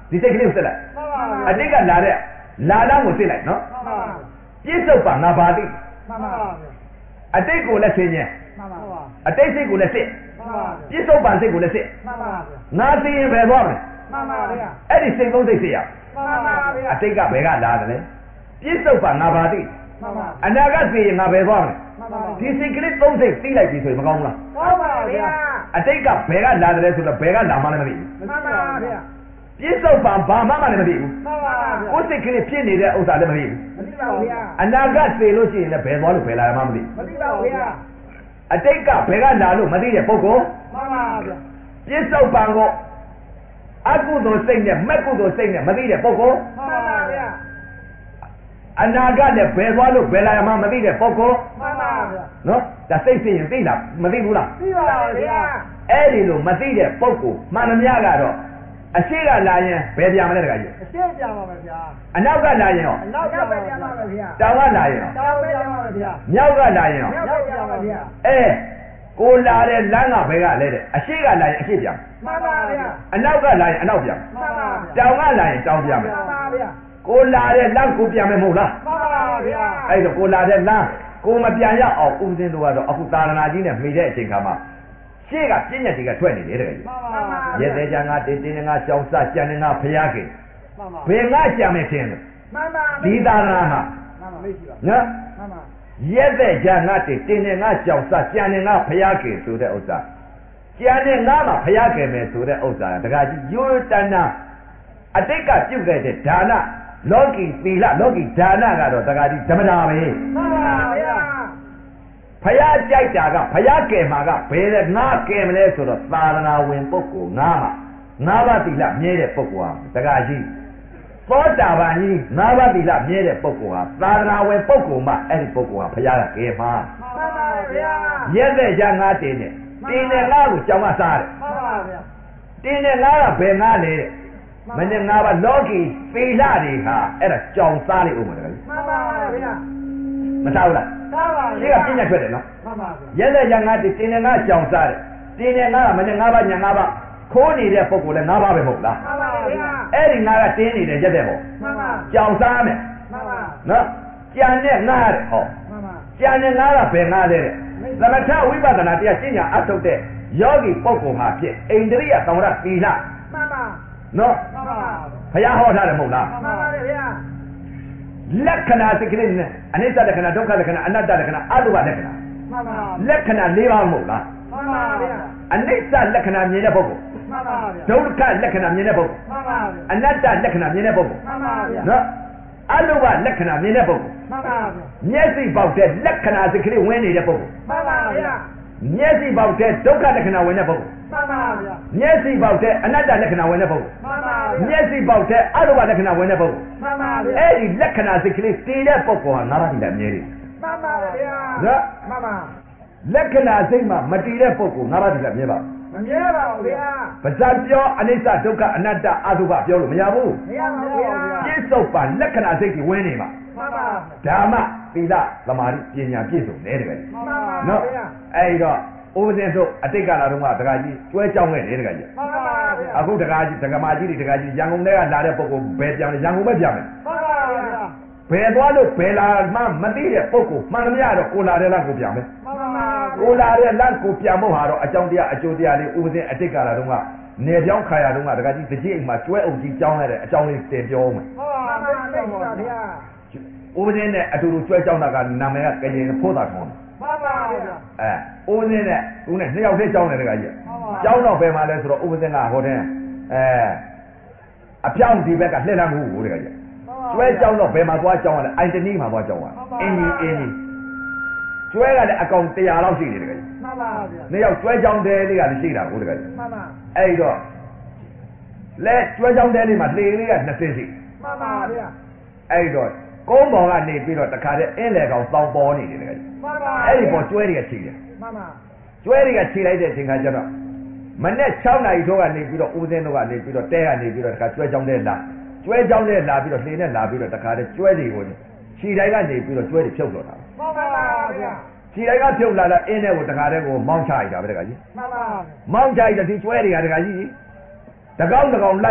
ဒီစိတ်ကလေးကိုစစ်လိုက်အတိတ်ကလာတဲ့လာလာကိုစစ်လိုက်နော်ပြစ္ဆုတ်ပါငါပါတိအတိတ်ကိုလည်းဆင်းရဲအတိတ်စိတ်ကိုလည်းစစ်ပြစ္ဆုတ်ပါစိတ်ကိုလည်းစစ်ငါသိရင်ပဲသွားမယ်အဲ့ဒီစိတ်သုံးစိတ်စစ်ရအတိတ်ကဘယ်ကလာတယ်လဲပြစ္ဆုတ်ပါငါပါတိအနာဂတ်သိရင်ငါပဲသွားမယ်ဒီစိတ်ကလေးသုံးစိတ်သိလိုက်ပြီဆိုရင်မကောင်းဘူးလားကောင်းပါဗျာအတိတ်ကဘယ်ကလာတယ်ဆိုတော့ဘယ်ကလာမှလည်းမသိဘူးမှန်ပါဗျာပြစ္ဆုတ်ပံဘာမှလည်းမသိဘူးမှန်ပါဗျာကိုယ်စိတ်ကလေးဖြစ်နေတဲ့ဥစ္စာလည်းမသိဘူးမသိပါဘူးဗျာအနာဂတ်သိလို့ရှိရင်လည်းဘယ်သွားလို့ဘယ်လာမှမသိမသိပါဘူးဗျာအတိတ်ကဘယ်ကလာလို့မသိတဲ့ပုဂ္ဂိုလ်မှန်ပါဗျာပြစ္ဆုတ်ပံကိုအကုသိုလ်စိတ်နဲ့မကုသိုလ်စိတ်နဲ့မသိတဲ့ပုဂ္ဂိုလ်မှန်ပါဗျာအနာဂတ်နဲ့ဘယ်သွားလို့ဘယ်လာမှမသိတဲ့ပုဂ္ဂိုလ်မှန်ပါဗျာနော်ဒါစိတ်သိရင်သိလားမသိဘူးလားသိပါပါဗျာအဲ့ဒီလိုမသိတဲ့ပုဂ္ဂိုလ်မှန်သမျှကတော့အရှိကလာရင်ဘယ်ပြန်မလဲတခါကြီးအရှိပြန်ပါမယ်ဗျာအနောက်ကလာရင်ရောအနောက်ကပဲပြန်ပါမယ်ဗျာတောင်ကလာရင်ရောတောင်ပဲပြန်ပါမယ်ဗျာမြောက်ကလာရင်ရောမြောက်ပြန်ပါမယ်ဗျာအဲကိုလာတဲ့လမ်းကဘယ်ကလဲတဲ့အရှိကလာရင်အရှိပြန်မှန်ပါဗျာအနောက်ကလာရင်အနောက်ပြန်မှန်ပါဗျာတောင်ကလာရင်တောင်ပြန်မယ်မှန်ပါဗျာကိုလာတဲ့လမ်းကိုပြန်မယ်မဟုတ်လားမှန်ပါဗျာအဲ့တော့ကိုလာတဲ့လမ်းကိုမပြန်ရအောင်ဥပဒေတို့ကတော့အခုသာသနာကြီးနဲ့မိတဲ့အချိန်ခါမှာရှေ့ကပြည့်ညက်တွေကထွက်နေတယ်တကယ်ကြီးရဲသေးကြငါတင်းတင်းငါရှောင်းစကြံနေငါဖျားခင်ဘယ်ငါကြံမယ်ထင်တယ်မှန်ပါဒီသာသနာမှာမှန်ပါမရှိပါနော်မှန်ပါရဲသေးကြငါတင်းတင်းငါရှောင်းစကြံနေငါဖျားခင်ဆိုတဲ့ဥစ္စာကြံနေငါမှာဖျားခင်မယ်ဆိုတဲ့ဥစ္စာတကယ်ကြီးရိုးတဏအတိတ်ကပြုတ်ခဲ့တဲ့ဒါနလောကီသီလလောကီဒါနကတော့တကယ်ကြီးဓမ္မတာပဲမှန်ပါဗျာဖယားကြိုက်တာကဖယားကယ်မှာကဘယ်လဲငါကယ်မလဲဆိုတော့သာသနာဝင်ပုဂ္ဂိုလ်ငါမှာငါးပါးသီလမြဲတဲ့ပုဂ္ဂိုလ်ဟာတကယ်ကြီးသောတာပန်ကြီးငါးပါးသီလမြဲတဲ့ပုဂ္ဂိုလ်ဟာသာသနာဝင်ပုဂ္ဂိုလ်မှအဲ့ဒီပုဂ္ဂိုလ်ဟာဖယားကကယ်မှာမှန်ပါဗျာရက်တဲ့ကြငါတင်တယ်တင်တယ်ငါကိုကြောင်ကစားတယ်မှန်ပါဗျာတင်တယ်ငါကဘယ်ငါလဲတဲ့မင်းငါးပါးလောကီသီလတွေဟာအဲ့ဒါကြောင်စားလိုက်ဦးမှာတကယ်မှန်ပါဗျာမစားဘူးလားစားပါဗျာဒီကပြညတ်ထွက်တယ်နော်မှန်ပါဗျာရက်တဲ့ကြငါတင်တယ်ငါကြောင်စားတယ်တင်တယ်ငါကမင်းငါးပါးညာငါးပါးခိုးနေတဲ့ပုဂ္ဂိုလ်လည်းငါးပါးပဲမဟုတ်လားမှန်ပါဗျာအဲ့ဒီငါကတင်းနေတယ်ရက်တဲ့ပေါ့မှန်ပါကြောင်စားမယ်မှန်ပါနော်ကြံနဲ့ငါတဲ့ဟောမှန်ပါကြံနဲ့ငါကဘယ်ငါလဲတဲ့သမထဝိပဿနာတရားရှင်းညာအထုတ်တဲ့ယောဂီပုဂ္ဂိုလ်ဟာဖြစ်အိန္ဒြိယသံဝရသီလမှန်ပါနော်မှန်ပါဘုရားဟောထားတယ်မဟုတ်လားမှန်ပါဗျာလက္ခဏာစိတ်ကလေးနဲ့အနိစ္စလက္ခဏာဒုက္ခလက္ခဏာအနတ္တလက္ခဏာအတုပလက္ခဏာမှန်ပါလက္ခဏာ၄ပါးမဟုတ်လားမှန်ပါဗျာအနိစ္စလက္ခဏာမြင်တဲ့ပုဂ္ဂိုလ်မှန်ပါဗျာဒုက္ခလက္ခဏာမြင်တဲ့ပုဂ္ဂိုလ်မှန်ပါဗျာအနတ္တလက္ခဏာမြင်တဲ့ပုဂ္ဂိုလ်မှန်ပါဗျာနော်အတုပလက္ခဏာမြင်တဲ့ပုဂ္ဂိုလ်မှန်ပါဗျာမျက်စိပေါက်တဲ့လက္ခဏာစိတ်ကလေးဝင်နေတဲ့ပုဂ္ဂိုလ်မှန်ပါဗျာမျက်စိပေါက်တဲ့ဒုက္ခလက္ခဏာဝင်တဲ့ပုဂ္ဂိုလ်မှန်ပါဗျာမျက်စိပေါက်တဲ့အနတ္တလက္ခဏာဝင်တဲ့ပုဂ္ဂိုလ်မှန်ပါဗျာမျက်စိပေါက်တဲ့အတုပလက္ခဏာဝင်တဲ့ပုဂ္ဂိုလ်မှန်ပါဗျာအဲ့ဒီလက္ခဏာစိတ်ကလေးတည်တဲ့ပုဂ္ဂိုလ်ဟာငါးပါးတည်တယ်အမြဲတည်းမှန်ပါဗျာနော်မှန်ပါလက္ခဏာစိတ်မှာမတည်တဲ့ပုဂ္ဂိုလ်ငါးပါးတည်တယ်မြဲပါမမြဲပါဘူးဗျာပါဇာပြောအနိစ္စဒုက္ခအနတ္တအတုပပြောလို့မရဘူးမရပါဘူးဗျာပြစ္ဆုတ်ပါလက္ခဏာစိတ်ကြီးဝင်နေမှာမှန်ပါဓမ္မသီလသမာဓိပညာပြည့်စုံတယ်တကယ်မှန်ပါနော်အဲ့တော့ဥပဒေဆိုအတိတ်ကလာတော့ကဒကာကြီးကျွဲကြောင်းခဲ့တယ်ဒကာကြီးမှန်ပါဗျာအခုဒကာကြီးဒကာမကြီးတွေဒကာကြီးရန်ကုန်ထဲကလာတဲ့ပုဂ္ဂိုလ်ဘယ်ပြောင်းလဲရန်ကုန်ပဲပြောင်းမယ်မှန်ပါဗျာဘယ်သွားလို့ဘယ်လာမှမသိတဲ့ပုဂ္ဂိုလ်မှန်သမျှတော့ကိုလာတဲ့လမ်းကိုပြောင်းမယ်မှန်ပါကိုလာတဲ့လမ်းကိုပြောင်းဖို့ဟာတော့အကြောင်းတရားအကျိုးတရားလေးဥပဒေအတိတ်ကလာတော့ကနေပြောင်းခါရတော့ကဒကာကြီးတကြီးအိမ်မှာကျွဲအုပ်ကြီးကြောင်းရတဲ့အကြောင်းလေးတင်ပြောမယ်မှန်ပါဗျာဥပဒေနဲ့အတူတူကျွဲကြောင်းတာကနာမည်ကကရင်ဖိုးတာခေါ်တယ်မှန်ပါဗျာအဲဥပဒေနဲ့သူနဲ့နှစ်ယောက်တည်းကြောင်းတယ်တကကြီးကြောင်းတော့ဘယ်မှာလဲဆိုတော့ဥပဒေကဟိုတဲ့အဲအပြောင်းဒီဘက်ကလှည့်လမ်းမှုကိုတကကြီးကျွဲကြောင်းတော့ဘယ်မှာသွားကြောင်းရလဲအိုင်တနီမှာသွားကြောင်းရအင်းကြီးအင်းကြီးကျွဲကလည်းအကောင်တရာလောက်ရှိတယ်တကကြီးမှန်ပါဗျာနှစ်ယောက်ကျွဲကြောင်းတဲလေးကလည်းရှိတာကိုတကကြီးမှန်ပါအဲ့တော့လဲကျွဲကြောင်းတဲလေးမှာလှေလေးကနှစ်ဆင်းရှိမှန်ပါဗျာအဲ့တော့ကုန်းပေါ်ကနေပြီးတော့တခါတည်းအင်းလေကောင်တောင်ပေါ်နေတယ်တကကြီးမှန်ပါအဲ့ဒီပေါ်ကျွဲတွေကခြေတယ်မှန်ပါကျွဲတွေကခြေလိုက်တဲ့အချိန်ခါကျတော့မနေ့၆နာရီထိုးကနေပြီးတော့ဦးစင်းတို့ကနေပြီးတော့တဲကနေပြီးတော့တခါကျွဲကြောင်းတဲလာကျွဲကြောင်းတဲလာပြီးတော့လှေနဲ့လာပြီးတော့တခါတည်းကျွဲတွေကိုခြေတိုင်းကနေပြီးတော့ကျွဲတွေဖြုတ်တော့တာမှန်ပါဗျာခြေတိုင်းကဖြုတ်လာလာအင်းထဲကိုတခါတည်းကိုမောင်းချလိုက်တာပဲတခါကြီးမှန်ပါမောင်းချလိုက်တဲ့ဒီကျွဲတွေကတခါကြီးတကောင်းတကောင်လိုက်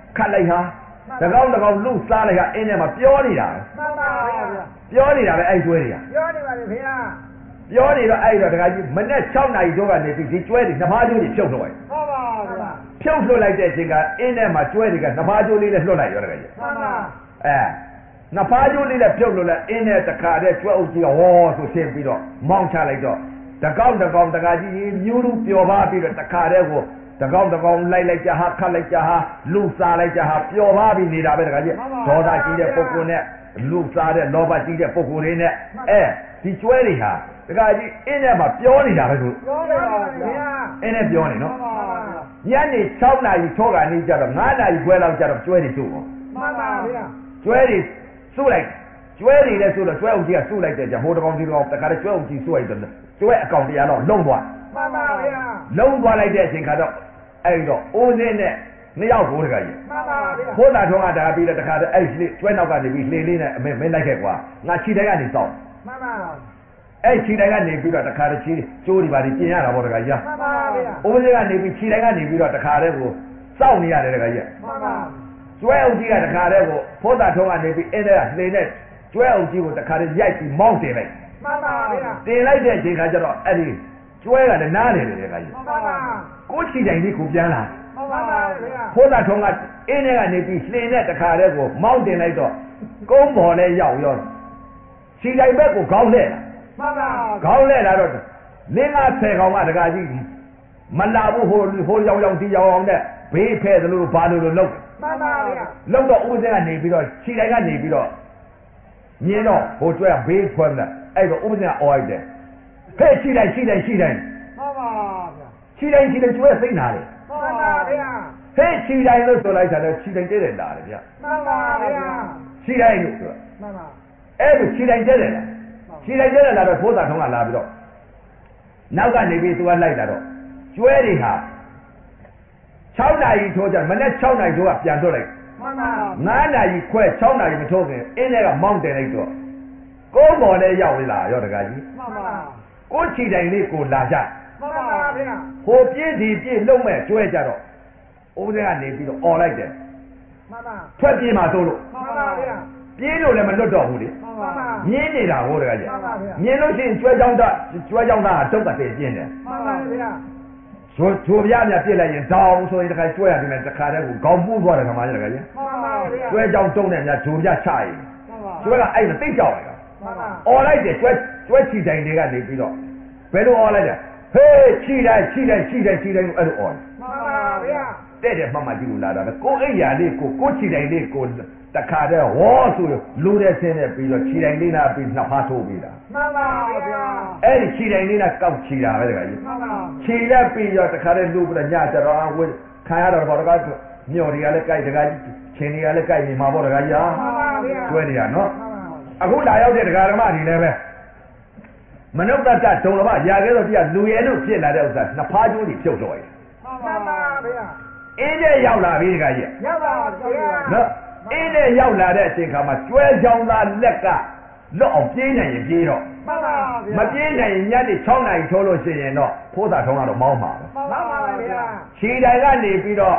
ခတ်လိုက်ဟာတကောင်းတကောင်းလူစားလိုက်ဟာအင်းထဲမှာပြောနေတာမှန်ပါဗျာပြောနေတာပဲအဲ့ကျွဲတွေကပြောနေပါလေခင်ဗျာပြောနေတော့အဲ့တော့တခါကြီးမနေ့၆နာရီတော့ကနေပြီးဒီကျွဲတွေနှစ်ဖားကျိုးတွေဖြုတ်တော့မှန်ပါဗျာဖြုတ်လွှတ်လိုက်တဲ့အချိန်ကအင်းထဲမှာကျွဲတွေကနှစ်ဖားကျိုးလေးနဲ့လွှတ်လိုက်ရောတခါကြီးမှန်ပါအဲနှစ်ဖားကျိုးလေးနဲ့ဖြုတ်လို့လဲအင်းထဲတခါတည်းကျွဲအုပ်ကြီးကဝေါ်ဆိုရှင်းပြီးတော့မောင်းချလိုက်တော့တကောင်းတကောင်းတခါကြီးမျိုးလူပျော်ပါပြီးတော့တခါတည်းကိုတကောင်းတကောင်းလိုက်လိုက်ကြဟာခတ်လိုက်ကြဟာလူစားလိုက်ကြဟာပျော်ပါပြီးနေတာပဲတခါကြီးဒေါသကြီးတဲ့ပုဂ္ဂိုလ်နဲ့လူစားတဲ့လောဘကြီးတဲ့ပုဂ္ဂိုလ်တွေနဲ့အဲဒီကျွဲတွေဟာတခါကြီးအင်းထဲမှာပြောနေတာပဲဆိုပြောနေပါဗျာအင်းထဲပြောနေနော်ညနေ၆နာရီထောကနေကြတော့၅နာရီခွဲလောက်ကြတော့ကျွဲတွေစုပေါ့မှန်ပါဗျာကျွဲတွေစုလိုက်ကျွဲတွေလည်းစုတော့ကျွဲအုပ်ကြီးကစုလိုက်တဲ့ကြဟိုတကောင်ဒီတကောင်တခါတည်းကျွဲအုပ်ကြီးစုလိုက်တော့ကျွဲအကောင်တရားတော့လုံသွားမှန်ပါဗျာလုံသွားလိုက်တဲ့အချိန်ခါတော့အဲ့တော့အိုးစင်းနဲ့နှစ်ယောက်ကိုတခါကြီးမှန်ပါဗျာဖိုးတာထုံးကတခါပြီးတော့တခါတည်းအဲ့ဒီကျွဲနောက်ကနေပြီးလှေလေးနဲ့အမေမင်းလိုက်ခဲ့ကွာငါခြေတိုင်းကနေစောင့်မှန်ပါအဲ့ခြေတိုင်းကနေပြီးတော့တခါတည်းချီကျိုးဒီပါဒီပြင်ရတာပေါ့တခါကြီးမှန်ပါဗျာအိုးစင်းကနေပြီးခြေတိုင်းကနေပြီးတော့တခါတည်းကိုစောင့်နေရတယ်တခါကြီးမှန်ပါကျွဲအုပ်ကြီးကတခါတည်းကိုဖိုးတာထုံးကနေပြီးအင်းထဲကလှေနဲ့ကျွဲအုပ်ကြီးကိုတခါတည်းရိုက်ပြီးမောင်းတင်လိုက်မှန်ပါဗျာတင်လိုက်တဲ့အချိန်ခါကျတော့အဲ့ဒီကျွဲကလည်းနားနေတယ်တခါကြီးမှန်ပါကိုခြေတိုင်းလေးကိုပြန်လာမှန်ပါဗျာဖိုးတာထုံးကအင်းထဲကနေပြီးလှေနဲ့တခါတည်းကိုမောင်းတင်လိုက်တော့ကုန်းပေါ်နဲ့ရောက်ရောခြေတိုင်းဘက်ကိုခေါင်းလှဲ့လာမှန်ပါခေါင်းလှဲ့လာတော့လင်းကားဆယ်ကောင်ကတခါကြီးမလာဘူးဟိုဟိုရောင်ရောင်တီရောင်အောင်နဲ့ဘေးဖဲသလိုဘာလို့လို့လုပ်မှန်ပါဗျာလုပ်တော့ဥပဇင်းကနေပြီးတော့ခြေတိုင်းကနေပြီးတော့မြင်တော့ဟိုကျွဲဘေးခွဲလာအဲ့တော့ဥပဇင်းကအော်လိုက်တယ်ဖဲခြေတိုင်းခြေတိုင်းခြေတိုင်းမှန်ပါဗျာခြေတိုင်းခြေတိုင်းကျွဲစိတ်နာတယ်မှန်ပါဗျာဟဲ့ခြေတိုင်းလို့ဆိုလိုက်တာလေခြေတိုင်းတဲတယ်လာတယ်ဗျမှန်ပါဗျာခြေတိုင်းလို့ဆိုမှန်ပါအဲ့လိုခြေတိုင်းတဲတယ်လားခြေတိုင်းတဲတယ်လာတော့ဖိုးတာထုံးကလာပြီးတော့နောက်ကနေပြီးသူကလိုက်လာတော့ကျွဲတွေဟာ၆နာရီထိုးကြမနေ့၆နာရီထိုးကပြန်ထွက်လိုက်မှန်ပါ၅နာရီခွဲ၆နာရီမထိုးခင်အင်းထဲကမောင်းတင်လိုက်တော့ကိုယ်ပေါ်လည်းရောက်လာရောတကားကြီးမှန်ပါကိုယ်ခြေတိုင်းလေးကိုလာကြမှန်ပါဗျာဟိုပြည့်ဒီပြည့်လုံးမဲ့ကျွဲကြတော့ဥပဒေကနေပြီးတော့អော်လိုက်တယ်မှန်ပါထွက်ပြေးမှာသို့လို့မှန်ပါဗျာပြေးလို့လည်းမလွတ်တော့ဘူးလေမှန်ပါမြင်းနေတာဟိုတကားကြီးမှန်ပါဗျာမြင်လို့ရှိရင်ကျွဲကြောင်းသားကျွဲကြောင်းသားကတုတ်ကတည်းပြင်းတယ်မှန်ပါဗျာဇိုဇိုပြားများပြစ်လိုက်ရင်တောင်းဆိုရင်တခါကျွဲရတယ်နဲ့တခါတည်းကိုခေါင်းပူးသွားတယ်ခမကြီးတခါကြီးမှန်ပါဗျာကျွဲကြောင်းတုံးနဲ့များဇိုပြားချရင်ကျွဲကအဲ့ဒါသိကြောက်တယ်မှန်ပါអော်လိုက်တယ်ကျွဲကျွဲချီတိုင်းတွေကနေပြီးတော့ဘယ်လိုអော်လိုက်လဲဟေးချီတိုင်းချီတိုင်းချီတိုင်းချီတိုင်းအဲ့လိုអော်မှန်ပါဗျာတဲ့တဲ့မှတ်မှကြည့်လို့လာတာပဲကိုအိယာလေးကိုကိုချီတိုင်းလေးကိုတခါတည်းဝေါ်ဆိုလူတဲ့ဆင်းနဲ့ပြီးတော့ချီတိုင်းလေးနာပြီးနှစ်ဖားထိုးပြီးတာမှန်ပါဗျာအဲ့ဒီချီတိုင်းလေးနာကောက်ချီတာပဲတခါကြီးမှန်ပါချီလက်ပြီးတော့တခါတည်းလူပြီးတော့ညကြတော့အဝခံရတော့တော့တခါမြော်တွေကလည်းကြိုက်တခါကြီးချင်းတွေကလည်းကြိုက်နေမှာပေါ့တခါကြီးဟာမှန်ပါဗျာကျွဲနေတာနော်အခုလာရောက်တဲ့ဒကာဓမ္မတွေလည်းပဲမနုဿတ္တဒုံလဘရာခဲတော့တရားလူရဲလို့ဖြစ်လာတဲ့ဥစ္စာနှစ်ဖားကျိုးတွေဖြုတ်တော့ရမှန်ပါဗျာအင်းနဲ့ရောက်လာပြီဒကာကြီးရောက်ပါဗျာနော်အင်းနဲ့ရောက်လာတဲ့အချိန်ခါမှာကျွဲချောင်းသားလက်ကလွတ်အောင်ပြေးနိုင်ရင်ပြေးတော့မှန်ပါဗျာမပြေးနိုင်ရင်ညနေ၆နာရီထိုးလို့ရှိရင်တော့ဖိုးတာထုံးကတော့မောင်းပါပဲမှန်ပါဗျာခြေတိုင်ကနေပြီးတော့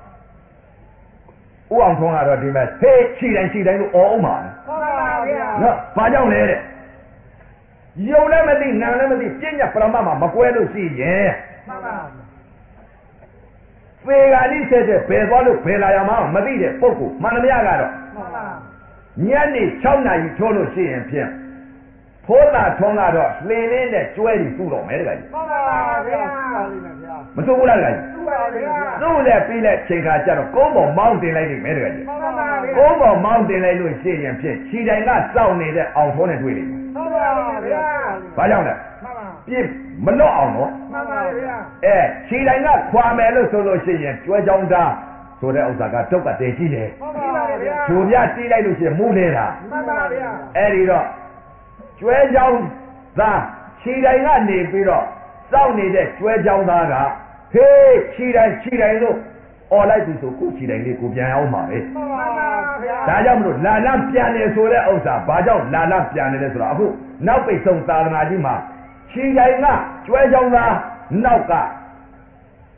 ဥအောင်ထုံးကတော့ဒီမဲ့ဟေးခြေတိုင်ခြေတိုင်လို့អော်အောင်ပါမှန်ပါဗျာနော်ဘာကြောင့်လဲတဲ့ယုံလည်းမသိနာလည်းမသိပြညာပရမတ်မှာမကွဲလို့ရှိရင်မှန်ပါပေဂာလိဆက်တဲ့ဘယ်သွားလို့ဘယ်လာရမှာမသိတဲ့ပုဂ္ဂိုလ်မှန်သမျှကတော့မှန်ပါညနေ၆နာရီထိုးလို့ရှိရင်ဖြင့်ဖိုးတာထုံးကတော့လှေလေးနဲ့ကျွဲပြီးသူ့တော့မယ်တခါကြီးမှန်ပါဗျာမသူ့ဘူးလားတခါကြီးသူ့ပါဗျာသူ့လည်းပြီးလိုက်ချိန်ခါကျတော့ကုန်းပေါ်မောင်းတင်လိုက်နေမယ်တခါကြီးမှန်ပါဗျာကုန်းပေါ်မောင်းတင်လိုက်လို့ရှိရင်ဖြင့်ခြေတိုင်ကစောင့်နေတဲ့အောင်ထုံးနဲ့တွေ့လိမ့်မယ်မှန်ပါဗျာဘာကြောင့်လဲမှန်ပါပြည့်မလွတ်အောင်နော်မှန်ပါဗျာအဲခြေတိုင်ကခွာမယ်လို့ဆိုလို့ရှိရင်ကျွဲချောင်းသားဆိုတဲ့ဥစ္စာကတုတ်ကတည်းကြီးတယ်မှန်ပါဗျာဂျိုပြတီးလိုက်လို့ရှိရင်မူးနေတာမှန်ပါဗျာအဲ့ဒီတော့ကျွဲချောင်းသားခြေတိုင်ကနေပြီးတော့စောင့်နေတဲ့ကျွဲချောင်းသားကဟေးခြေတိုင်ခြေတိုင်လို့អော်လိုက်ပြီဆိုကိုခြေတိုင်လေးကိုပြန်အောင်ပါပဲမှန်ပါဗျာဒါကြောင့်မလို့လာလန့်ပြန်နေဆိုတဲ့ဥစ္စာဘာကြောင့်လာလန့်ပြန်နေလဲဆိုတော့အခုနောက်ပိတ်ဆုံးသာသနာကြီးမှာခြေတိုင်ကကျွဲချောင်းသားနောက်က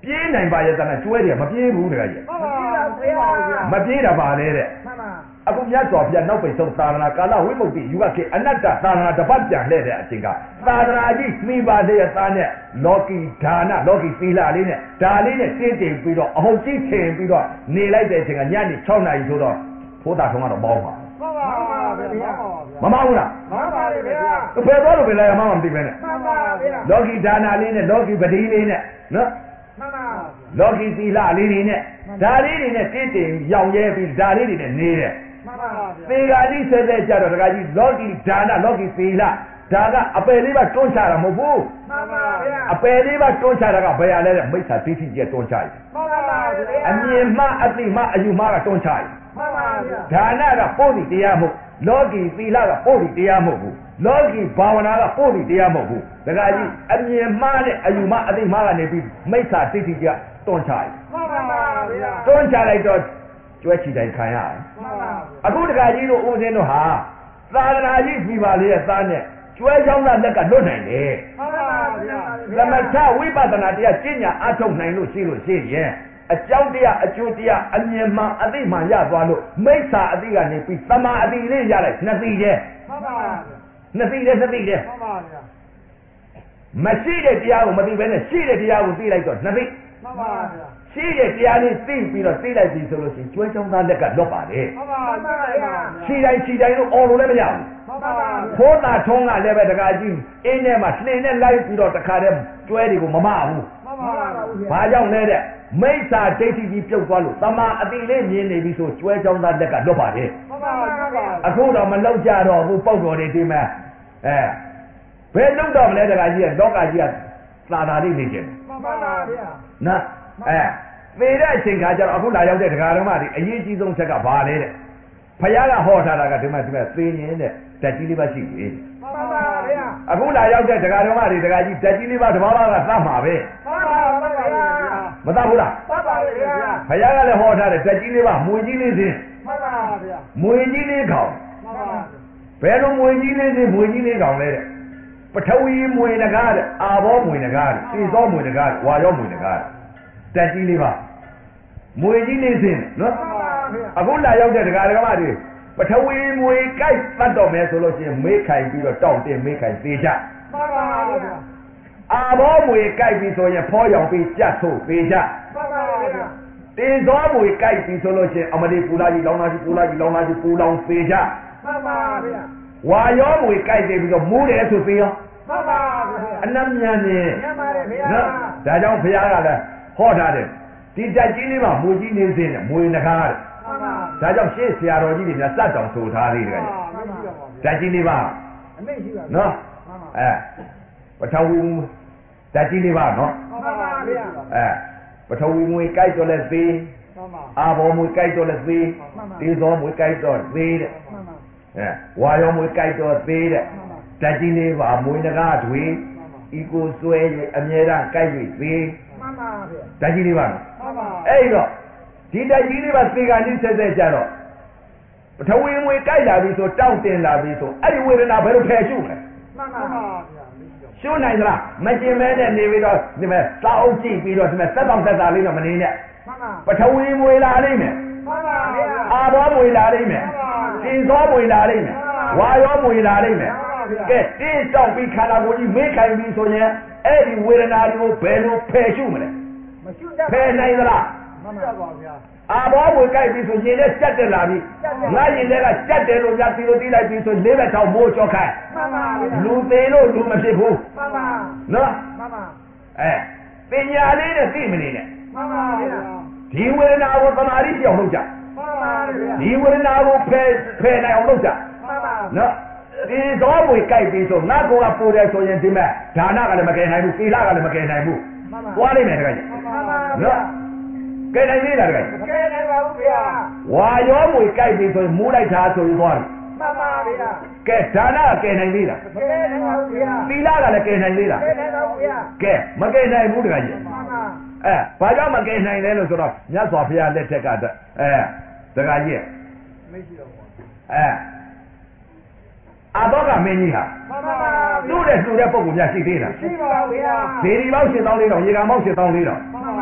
ပြေးနိုင်ပါရဲ့တန်းကျွဲတယ်မပြေးဘူးတကကြီးမှန်ပါဗျာမပြေးတာပါလေတဲ့မှန်ပါအခုမြတ်စွာဘုရားနောက်ပိတ်ဆုံးသာသနာကာလဝိမု ക്തി ယူကခေအနတ္တသာသနာတစ်ပတ်ပြန်လှည့်တဲ့အချိန်ကသာသနာကြီးမိပါလေရဲ့သားနဲ့လောကီဒါနလောကီသီလလေးနဲ့ဒါလေးနဲ့တည်တည်ပြီးတော့အဟုတ်ကြီးထင်ပြီးတော့နေလိုက်တဲ့အချိန်ကညနေ6နာရီဆိုတော့ဖိုးတာထုံးကတော့ပေါင်းပါမှန်ပါဗျာမမဟုတ်လားမှန်ပါဗျာဘယ်တော့လို့ပဲလဲမမမသိပဲနဲ့မှန်ပါဗျာလောကီဒါနလေးနဲ့လောကီပတိလေးနဲ့နော်မှန်ပါလောကီသီလလေးတွေနဲ့ဒါလေးတွေနဲ့တည်တည်ရောင်ရဲပြီးဒါလေးတွေနဲ့နေတယ်မှန်ပါဗျာသေဃာကြီးဆက်တဲ့ကြတော့တခါကြီးလောကီဒါနလောကီသီလဒါကအပယ်လေးပါတွန်းချတာမဟုတ်ဘူးမှန်ပါဗျာအပယ်လေးပါတွန်းချတာကဘယ်ရလဲတဲ့မိစ္ဆာဒိဋ္ဌိကြီးတွန်းချတယ်မှန်ပါဗျာအမြင်မှအသိမှအယူမှကတွန်းချတယ်မှန်ပါဗျာဒါနကပို့ပြီးတရားမဟုတ်လောကီသီလကပို့ပြီးတရားမဟုတ်ဘူးလောကီဘာဝနာကပို့ပြီးတရားမဟုတ်ဘူးတခါကြီးအမြင်မှနဲ့အယူမှအသိမှကနေပြီးမိစ္ဆာဒိဋ္ဌိကြီးတွန်းချတယ်မှန်ပါဗျာတွန်းချလိုက်တော့ကျွဲချီတိုင်းခံရတယ်မှန်ပါအခုတခါကြီးတို့ဦးစင်းတို့ဟာသာသနာကြီးပြီပါလေရဲ့သားနဲ့ကျွဲချောင်းသားလက်ကလွတ်နိုင်တယ်မှန်ပါဗျာသမထဝိပဿနာတရားကျင့်ညာအထုတ်နိုင်လို့ရှိလို့ရှိရင်အကြောင်းတရားအကျိုးတရားအမြင်မှန်အသိမှန်ရသွားလို့မိစ္ဆာအသိကနေပြီးသမာအသိလေးရလိုက်နှစ်သိတယ်မှန်ပါဗျာနှစ်သိတယ်နှစ်သိတယ်မှန်ပါဗျာမရှိတဲ့တရားကိုမသိဘဲနဲ့ရှိတဲ့တရားကိုသိလိုက်တော့နှစ်သိမှန်ပါဗျာရှိတဲ့တရားလေးသိပြီးတော့သိလိုက်ပြီဆိုလို့ရှိရင်ကျွဲချောင်းသားလက်ကလွတ်ပါလေမှန်ပါဗျာရှိတိုင်းရှိတိုင်းလို့အော်လို့လည်းမရဘူးမှန်ပါဗျာခိုးတာထုံးကလည်းပဲတခါကြီးအင်းထဲမှာလှင်နဲ့လိုက်ပြီးတော့တခါတည်းကျွဲတွေကိုမမဘူးမှန်ပါဗျာဘာကြောင့်လဲတဲ့မိစ္ဆာဒိဋ္ဌိကြီးပြုတ်သွားလို့သမာအတိလေးမြင်နေပြီဆိုကျွဲချောင်းသားလက်ကလွတ်ပါတယ်မှန်ပါဗျာအခုတော့မလောက်ကြတော့ဘူးပေါက်တော်နေဒီမှာအဲဘယ်လောက်တော့မလဲတခါကြီးကလောကကြီးကသာသာလေးနေကြတယ်မှန်ပါဗျာနော်အဲသေတဲ့အချိန်ခါကျတော့အခုလာရောက်တဲ့ဒကာတော်မတွေအရေးကြီးဆုံးချက်ကဘာလဲတဲ့ဖယားကဟောထားတာကဒီမှာဒီမှာသေရင်တဲ့ဓာတ်ကြီးလေးပါရှိပြီမှန်ပါဗျာအခုလာရောက်တဲ့ဒကာတော်မတွေဒကာကြီးဓာတ်ကြီးလေးပါတဘာဘာကသတ်မှာပဲမှန်ပါဗျာမသတ်ဘူးလားမှန်ပါဗျာဖယားကလည်းဟောထားတယ်ဓာတ်ကြီးလေးပါမွေကြီးလေးစင်းမှန်ပါဗျာမွေကြီးလေးကောင်မှန်ပါဘယ်လိုမွေကြီးလေးစင်းမွေကြီးလေးကောင်လဲတဲ့ပထဝီမွေနဂါးတဲ့အာဘောမွေနဂါးတဲ့သေသောမွေနဂါးဝါရောမွေနဂါးဓာတ်ကြီးလေးပါမွေကြီးလေးစင်းနော်မှန်ပါဗျာအခုလာရောက်တဲ့ဒကာဒကာမတွေပထဝီမွေကြိုက်တတ်တော်မယ်ဆိုလို့ရှိရင်မေးခိုင်ပြီးတော့တောင့်တင်မေးခိုင်သေးချမှန်ပါဗျာအာဘောမွေကြိုက်ပြီးဆိုရင်ဖောရောင်ပြီးကြတ်ထုတ်သေးချမှန်ပါဗျာတင်သောမွေကြိုက်ပြီးဆိုလို့ရှိရင်အမလီပူလာကြီးလောင်းလာကြီးပူလာကြီးလောင်းလာကြီးပူလောင်သေးချမှန်ပါဗျာဝါရောမွေကြိုက်ပြီးတော့မူးတယ်ဆိုသေးရောမှန်ပါဗျာအနမ်းမြန်နေမှန်ပါတယ်ဗျာနော်ဒါကြောင့်ဘုရားကလည်းဟောထားတယ်ဒီတက်ကြီးလေးမှာမွေကြီးနေစင်းနဲ့မွေနဂါးတဲ့မှန်ပါဒါကြောင့်ရှေ့ဆရာတော်ကြီးတွေများစတ်တောင်ဆိုထားသေးတယ်မှန်ပါဗျာဓာတ်ကြီးလေးပါအမိတ်ရှိပါဗျာနော်မှန်ပါအဲပထဝီဓာတ်ကြီးလေးပါနော်မှန်ပါဗျာအဲပထဝီမွေကြိုက်တော့လဲသေးမှန်ပါအာဘောမွေကြိုက်တော့လဲသေးမှန်ပါတေဇောမွေကြိုက်တော့သေးတဲ့မှန်ပါအဲဝါရောမွေကြိုက်တော့သေးတဲ့မှန်ပါဓာတ်ကြီးလေးပါမွေနဂါးတွေဤကိုဆွဲ၍အမြဲတမ်းကြိုက်၍သေးမှန်ပါဗျာဓာတ်ကြီးလေးပါနော်မှန်ပါအဲ့တော့ဒီဓာတ်ကြီးလေးပါသေကံကြီးဆက်ဆက်ကြတော့ပထဝီမွေကြိုက်လာပြီဆိုတောင့်တင်လာပြီဆိုအဲ့ဒီဝေဒနာဘယ်လိုဖယ်ရှုမလဲမှန်ပါဗျာရှုနိုင်သလားမကျင်မဲနဲ့နေပြီးတော့ဒီမဲ့စာအုပ်ကြည့်ပြီးတော့ဒီမဲ့သက်တောင့်သက်သာလေးတော့မနေနဲ့မှန်ပါပထဝီမွေလာလိမ့်မယ်မှန်ပါဗျာအာဘောမွေလာလိမ့်မယ်တင်သောမွေလာလိမ့်မယ်ဝါရောမွေလာလိမ့်မယ်ကဲတင်းတောင့်ပြီးခန္ဓာကိုယ်ကြီးမေးခိုင်ပြီးဆိုရင်အဲ့ဒီဝေဒနာတွေကိုဘယ်လိုဖယ်ရှုမလဲမရှိတတ်ဖယ်နိုင်သလားမှန်ပါဗျာအာဘောမွေကြိုက်ပြီးဆိုရင်လည်းစက်တက်လာပြီငါရင်လည်းကစက်တယ်လို့များပြီးလို့တီးလိုက်ပြီးဆိုလေးဘက်ထောင်မိုးချောခိုင်းမှန်ပါဗျာလူသေးလို့လူမဖြစ်ဘူးမှန်ပါနော်မှန်ပါအဲပညာလေးနဲ့သိမနေနဲ့မှန်ပါဗျာဒီဝေဒနာကိုသမာဓိပြောင်းလုပ်ကြမှန်ပါဗျာဒီဝေဒနာကိုဖယ်ဖယ်နိုင်အောင်လုပ်ကြမှန်ပါနော်ဒီသောမွေကြိုက်ပြီးဆိုငါကောင်ကပို့တယ်ဆိုရင်ဒီမဲ့ဒါနကလည်းမကယ်နိုင်ဘူးသီလကလည်းမကယ်နိုင်ဘူးမှန်ပါသွားလိမ့်မယ်တခါကြီးမှန်ပါဗျာနော်ကယ်နိုင်သေးလားတခါကြီးကဲနိုင်ပါဘူးဗျာဝါရောမွေကြိုက်ပြီးဆိုရင်မူးလိုက်တာဆိုရင်သွားပြီမှန်ပါဗျာကဲဒါနကကယ်နိုင်သေးလားကဲနိုင်ပါဘူးဗျာသီလကလည်းကယ်နိုင်သေးလားကဲနိုင်ပါဘူးဗျာကဲမကယ်နိုင်ဘူးတခါကြီးမှန်ပါအဲဘာကြောင့်မကယ်နိုင်လဲလို့ဆိုတော့မြတ်စွာဘုရားလက်ထက်ကအဲတခါကြီးမရှိတော့ဘူးအဲအဘောကမင်းကြီးဟာမှန်ပါသူ့တဲ့သူ့တဲ့ပုံကများရှိသေးလားရှိပါဗျာဒေဒီပေါင်းရှင်းတောင်းလေးတော့ရေကံပေါင်းရှင်းတောင်းလေးတော့မှန်ပါ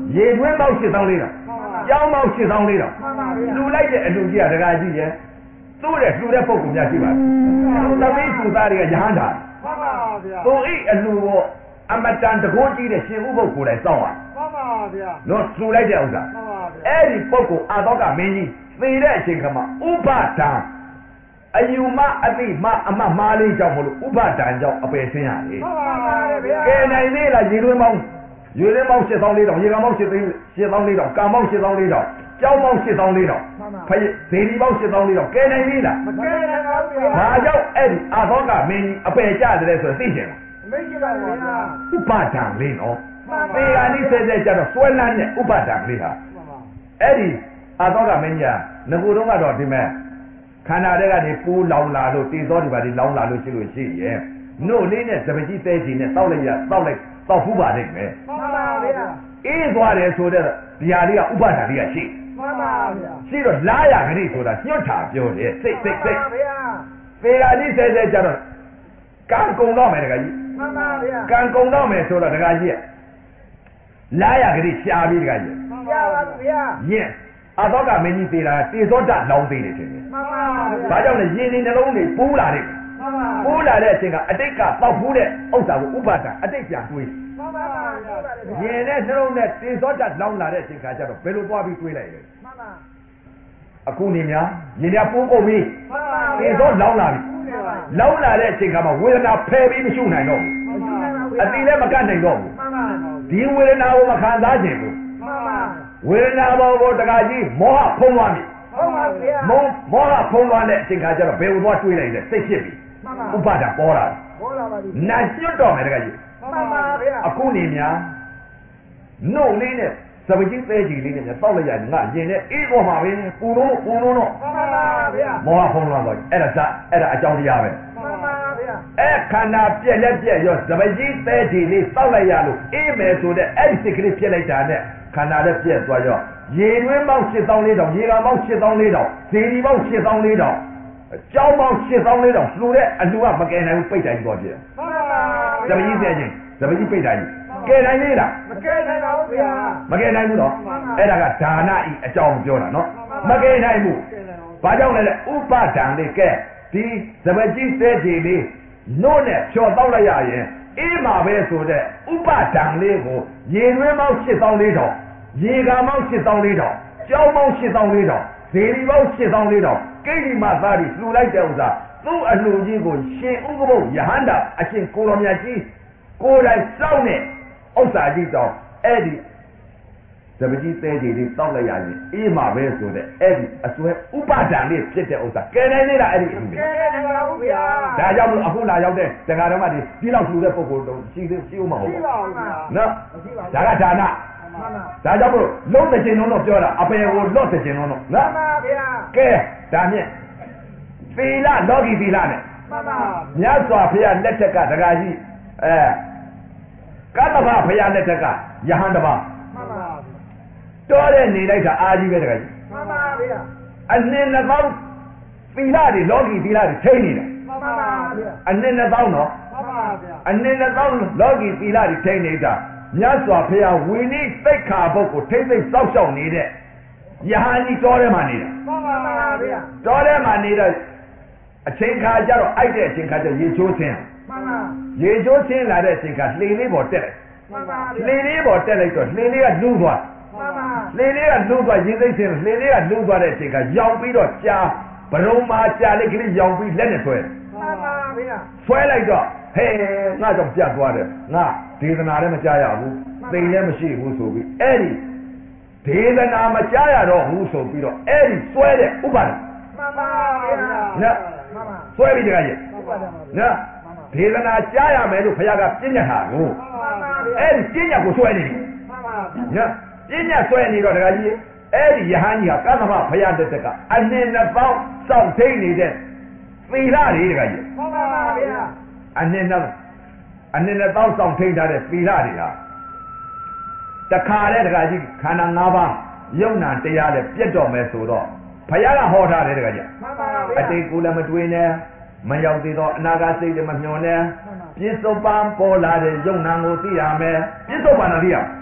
ရေတွင်းပေါင်းရှစ်သောင်းလေးတော်ကျောင်းပေါင်းရှစ်သောင်းလေးတော်လှူလိုက်တဲ့အလှူကြီးကတကားကြီးရဲ့သို့တဲ့လှူတဲ့ပုဂ္ဂိုလ်များရှိပါဘူးသမီးသူသားတွေကယဟန္တာမှန်ပါဗျာသူအိအလှူကိုအမတန်တကိုးကြီးတဲ့ရှင်ဥပုပ်ကိုယ်တိုင်စောင့်ရမှန်ပါဗျာနော်လှူလိုက်တဲ့ဥစ္စာမှန်ပါဗျာအဲ့ဒီပုဂ္ဂိုလ်အာသောကမင်းကြီးသေတဲ့အချိန်ခါမှာဥပဒံအယူမအတိမအမမားလေးကြောင့်မလို့ဥပဒံကြောင့်အပယ်ဆင်းရတယ်မှန်ပါဗျာကဲနိုင်သေးလားရေတွင်းပေါင်းရေတွင်းပေါင်းရှစ်သောင်းလေးတောင်ရေကန်ပေါင်းရှစ်သိန်းရှစ်သောင်းလေးတောင်ကံပေါင်းရှစ်သောင်းလေးတောင်ကျောင်းပေါင်းရှစ်သောင်းလေးတောင်ဖယေဇေဒီပေါင်းရှစ်သောင်းလေးတောင်ကဲနိုင်သေးလားမကဲနိုင်ပါဘူးဗျာဒါကြောင့်အဲ့ဒီအာသောကမင်းကြီးအပယ်ကျတယ်ဆိုသိချင်လားမရှိပါဘူးဗျာဥပဒံလေးနော်သေဂာနိစေစေကြတော့စွဲလန်းတဲ့ဥပဒံလေးဟာအဲ့ဒီအာသောကမင်းကြီးကငကိုတော့ကတော့ဒီမဲ့ခန္ဓာတွေကနေပူလောင်လာလို့တေသောဒီပါဒီလောင်လာလို့ရှိလို့ရှိရဲ့နှုတ်လေးနဲ့စပကြီးသေးကြီးနဲ့တောက်လိုက်ရတောက်လိုက်တောက်ဖူးပါလိမ့်မယ်မှန်ပါဗျာအေးသွားတယ်ဆိုတဲ့ဒီဟာလေးကဥပဒံလေးကရှိမှန်ပါဗျာရှိတော့လာရခဏဆိုတာညွတ်တာပြောတယ်စိတ်စိတ်စိတ်မှန်ပါဗျာသေဂာနိစေစေကြတော့ကံကုံတော့မယ်တခါကြီးမှန်ပါဗျာကံကုံတော့မယ်ဆိုတော့တခါကြီးကလာရခဏရှားပြီးတခါကြီးရှားပါဗျာယင်းအသောကမင်းကြီးသေးတာတေသောတလောင်းသေးတယ်ထင်တယ်မှန်ပါဗျာဒါကြောင့်လေရင်းနေနှလုံးတွေပူးလာတယ်မှန်ပါပူးလာတဲ့အချိန်ကအတိတ်ကတောက်ဖူးတဲ့ဥစ္စာကိုဥပါဒံအတိတ်ပြန်တွေးမှန်ပါဗျာရင်းနဲ့နှလုံးနဲ့တေသောတလောင်းလာတဲ့အချိန်ကကြတော့ဘယ်လိုသွားပြီးတွေးလိုက်လဲမှန်ပါအခုနေများရင်းရပူးကုန်ပြီမှန်ပါတေသောလောင်းလာပြီလောင်းလာတဲ့အချိန်ကမှဝေဒနာဖယ်ပြီးမရှိနိုင်တော့ဘူးအတိလည်းမကတ်နိုင်တော့ဘူးမှန်ပါဒီဝေဒနာကိုမခံစားခြင်းဘူးမှန်ပါဝေဒနာဘောကိုတခါကြီးမောဟဖုံးသွားပြီဟုတ်ပါဗျာမောမောဟဖုံးသွားတဲ့အချိန်ခါကျတော့ဘယ်လိုသွားတွေးလိုက်လဲစိတ်ဖြစ်ပြီမှန်ပါဥပါဒပေါ်လာပေါ်လာပါပြီနာကျွတ်တော်မယ်တခါကြီးမှန်ပါဗျာအခုနေများနှုတ်လေးနဲ့စပကြီးသေးကြီးလေးနဲ့တောက်လိုက်ရတယ်ငါရင်နဲ့အေးပေါ်မှာပဲပူလို့ပူလို့တော့မှန်ပါဗျာမောဟဖုံးသွားတော့အဲ့ဒါအဲ့ဒါအကြောင်းတရားပဲမှန်ပါဗျာအဲ့ခန္ဓာပြက်လက်ပြက်ရောစပကြီးသေးကြီးလေးတောက်လိုက်ရလို့အေးမယ်ဆိုတဲ့အဲ့ဒီစိတ်ကလေးဖြစ်လိုက်တာနဲ့ခန္ဓာလည်းပြည့်သွားရောရေတွင်းပေါင်းရှစ်သောင်းလေးတောင်ရေကန်ပေါင်းရှစ်သောင်းလေးတောင်ဇေဒီပေါင်းရှစ်သောင်းလေးတောင်ကျောင်းပေါင်းရှစ်သောင်းလေးတောင်လှူတဲ့အလှူကမကယ်နိုင်ဘူးပိတ်တိုင်းသွားပြည့်မှန်ပါဗျာဇပကြီးဆဲချင်းဇပကြီးပိတ်တိုင်းကယ်နိုင်သေးလားမကယ်နိုင်ပါဘူးဗျာမကယ်နိုင်ဘူးနော်အဲ့ဒါကဒါနဤအကြောင်းပြောတာနော်မကယ်နိုင်ဘူးဘာကြောင့်လဲဥပါဒံလေးကဲဒီဇပကြီးဆဲကြီးလေးနို့နဲ့ဖြော်တောက်လိုက်ရရင်အေးမှာပဲဆိုတဲ့ဥပါဒံလေးကိုရေတွင်းပေါင်းရှစ်သောင်းလေးတောင်ရေကန်ပေါင်းရှစ်သောင်းလေးတောင်ကျောင်းပေါင်းရှစ်သောင်းလေးတောင်ဇေဒီပေါင်းရှစ်သောင်းလေးတောင်ကိဋ္တိမသားပြီးလှူလိုက်တဲ့ဥစ္စာသူ့အလှူကြီးကိုရှင်ဥက္ကဘုတ်ယဟန္တာအရှင်ကိုရောမြတ်ကြီးကိုယ်တိုင်စောင့်တဲ့ဥစ္စာကြီးတောင်အဲ့ဒီဇပကြီးသေးကြီးလေးတောက်လိုက်ရရင်အေးမှာပဲဆိုတဲ့အဲ့ဒီအစွဲဥပါဒံလေးဖြစ်တဲ့ဥစ္စာကဲနိုင်သေးလားအဲ့ဒီကဲနိုင်ပါဘူးဗျာဒါကြောင့်မို့အခုလာရောက်တဲ့တရားတော်မတွေဒီလောက်လှူတဲ့ပုဂ္ဂိုလ်တော့ရှိသေးရှိဦးမှာဟုတ်ပါဘူးဗျာနော်ဒါကဒါနဒါကြောင့်မို့လုံးတဲ့ခြင်းလုံးတော့ပြောတာအပေကိုလော့တဲ့ခြင်းလုံးတော့နော်မှန်ပါဗျာကဲဒါဖြင့်သီလလောကီသီလနဲ့မှန်ပါမြတ်စွာဘုရားလက်ထက်ကဒကာကြီးအဲကတ္တဗဘုရားလက်ထက်ကယဟန်တပါမှန်ပါတော်တဲ့နေလိုက်တာအာကြီးပဲတကယ်မှန်ပါဗျာအနည်းနှစ်သောင်းသီလတွေလောကီသီလတွေထိနေတယ်မှန်ပါဗျာအနည်းနှစ်သောင်းနော်မှန်ပါဗျာအနည်းနှစ်သောင်းလောကီသီလတွေထိနေတာမြတ်စွာဘုရားဝိနည်းသိက္ခာပုဒ်ကိုထိမ့်သိမ့်စောက်ရှောက်နေတဲ့ယဟန်ကြီးတော်ထဲမှာနေတာမှန်ပါဗျာတော်ထဲမှာနေတော့အချိန်ခါကျတော့အိုက်တဲ့အချိန်ခါကျရေချိုးဆင်းမှန်ပါရေချိုးဆင်းလာတဲ့အချိန်ခါလှေလေးပေါ်တက်လိုက်မှန်ပါလှေလေးပေါ်တက်လိုက်တော့လှေလေးကလူးသွားမှန်ပါလှေလေးကလူးသွားရေသိမ့်ဆင်းလှေလေးကလူးသွားတဲ့အချိန်ခါရောင်ပြီးတော့ကြာဘရုံမှာကြာလေးကလေးရောင်ပြီးလက်နဲ့ဆွဲမှန်ပါဗျာဆွဲလိုက်တော့ဟဲ့ငါကြောင့်ပြတ်သွားတယ်ငါဒေသနာလည်းမကြားရဘူးသိလည်းမရှိဘူးဆိုပြီးအဲ့ဒီဒေသနာမကြားရတော့ဘူးဆိုပြီးတော့အဲ့ဒီဆွဲတဲ့ဥပါဒမှန်ပါဗျာနော်မှန်ပါဆွဲပြီးတကကြီးနော်ဒေသနာကြားရမယ်လို့ဘုရားကပြညတ်ဟာကိုအဲ့ဒီပြညတ်ကိုဆွဲနေတယ်မှန်ပါနော်ပြညတ်ဆွဲနေတော့တကကြီးအဲ့ဒီယဟန်ကြီးကကသမဘုရားတက်တက်ကအနည်းနှစ်ပေါင်းစောင့်ထိန်နေတဲ့သီလတွေတကကြီးမှန်ပါဗျာအနည်းနှစ်အနည်းနှစ်ပေါင်းစောင့်ထိန်ထားတဲ့သီလတွေဟာတခါတဲ့တကကြီးခန္ဓာ၅ပါးယုံနာတရားနဲ့ပြတ်တော်မယ်ဆိုတော့ဘုရားကဟောထားတယ်တကကြီးမှန်ပါဗျာအတိတ်ကိုလည်းမတွေးနဲ့မရောက်သေးတော့အနာဂတ်စိတ်လည်းမမျှော်နဲ့ပြစ္ဆုတ်ပံပေါ်လာတဲ့ယုံနာကိုသိရမယ်ပြစ္ဆုတ်ပံသိရမှန်ပါ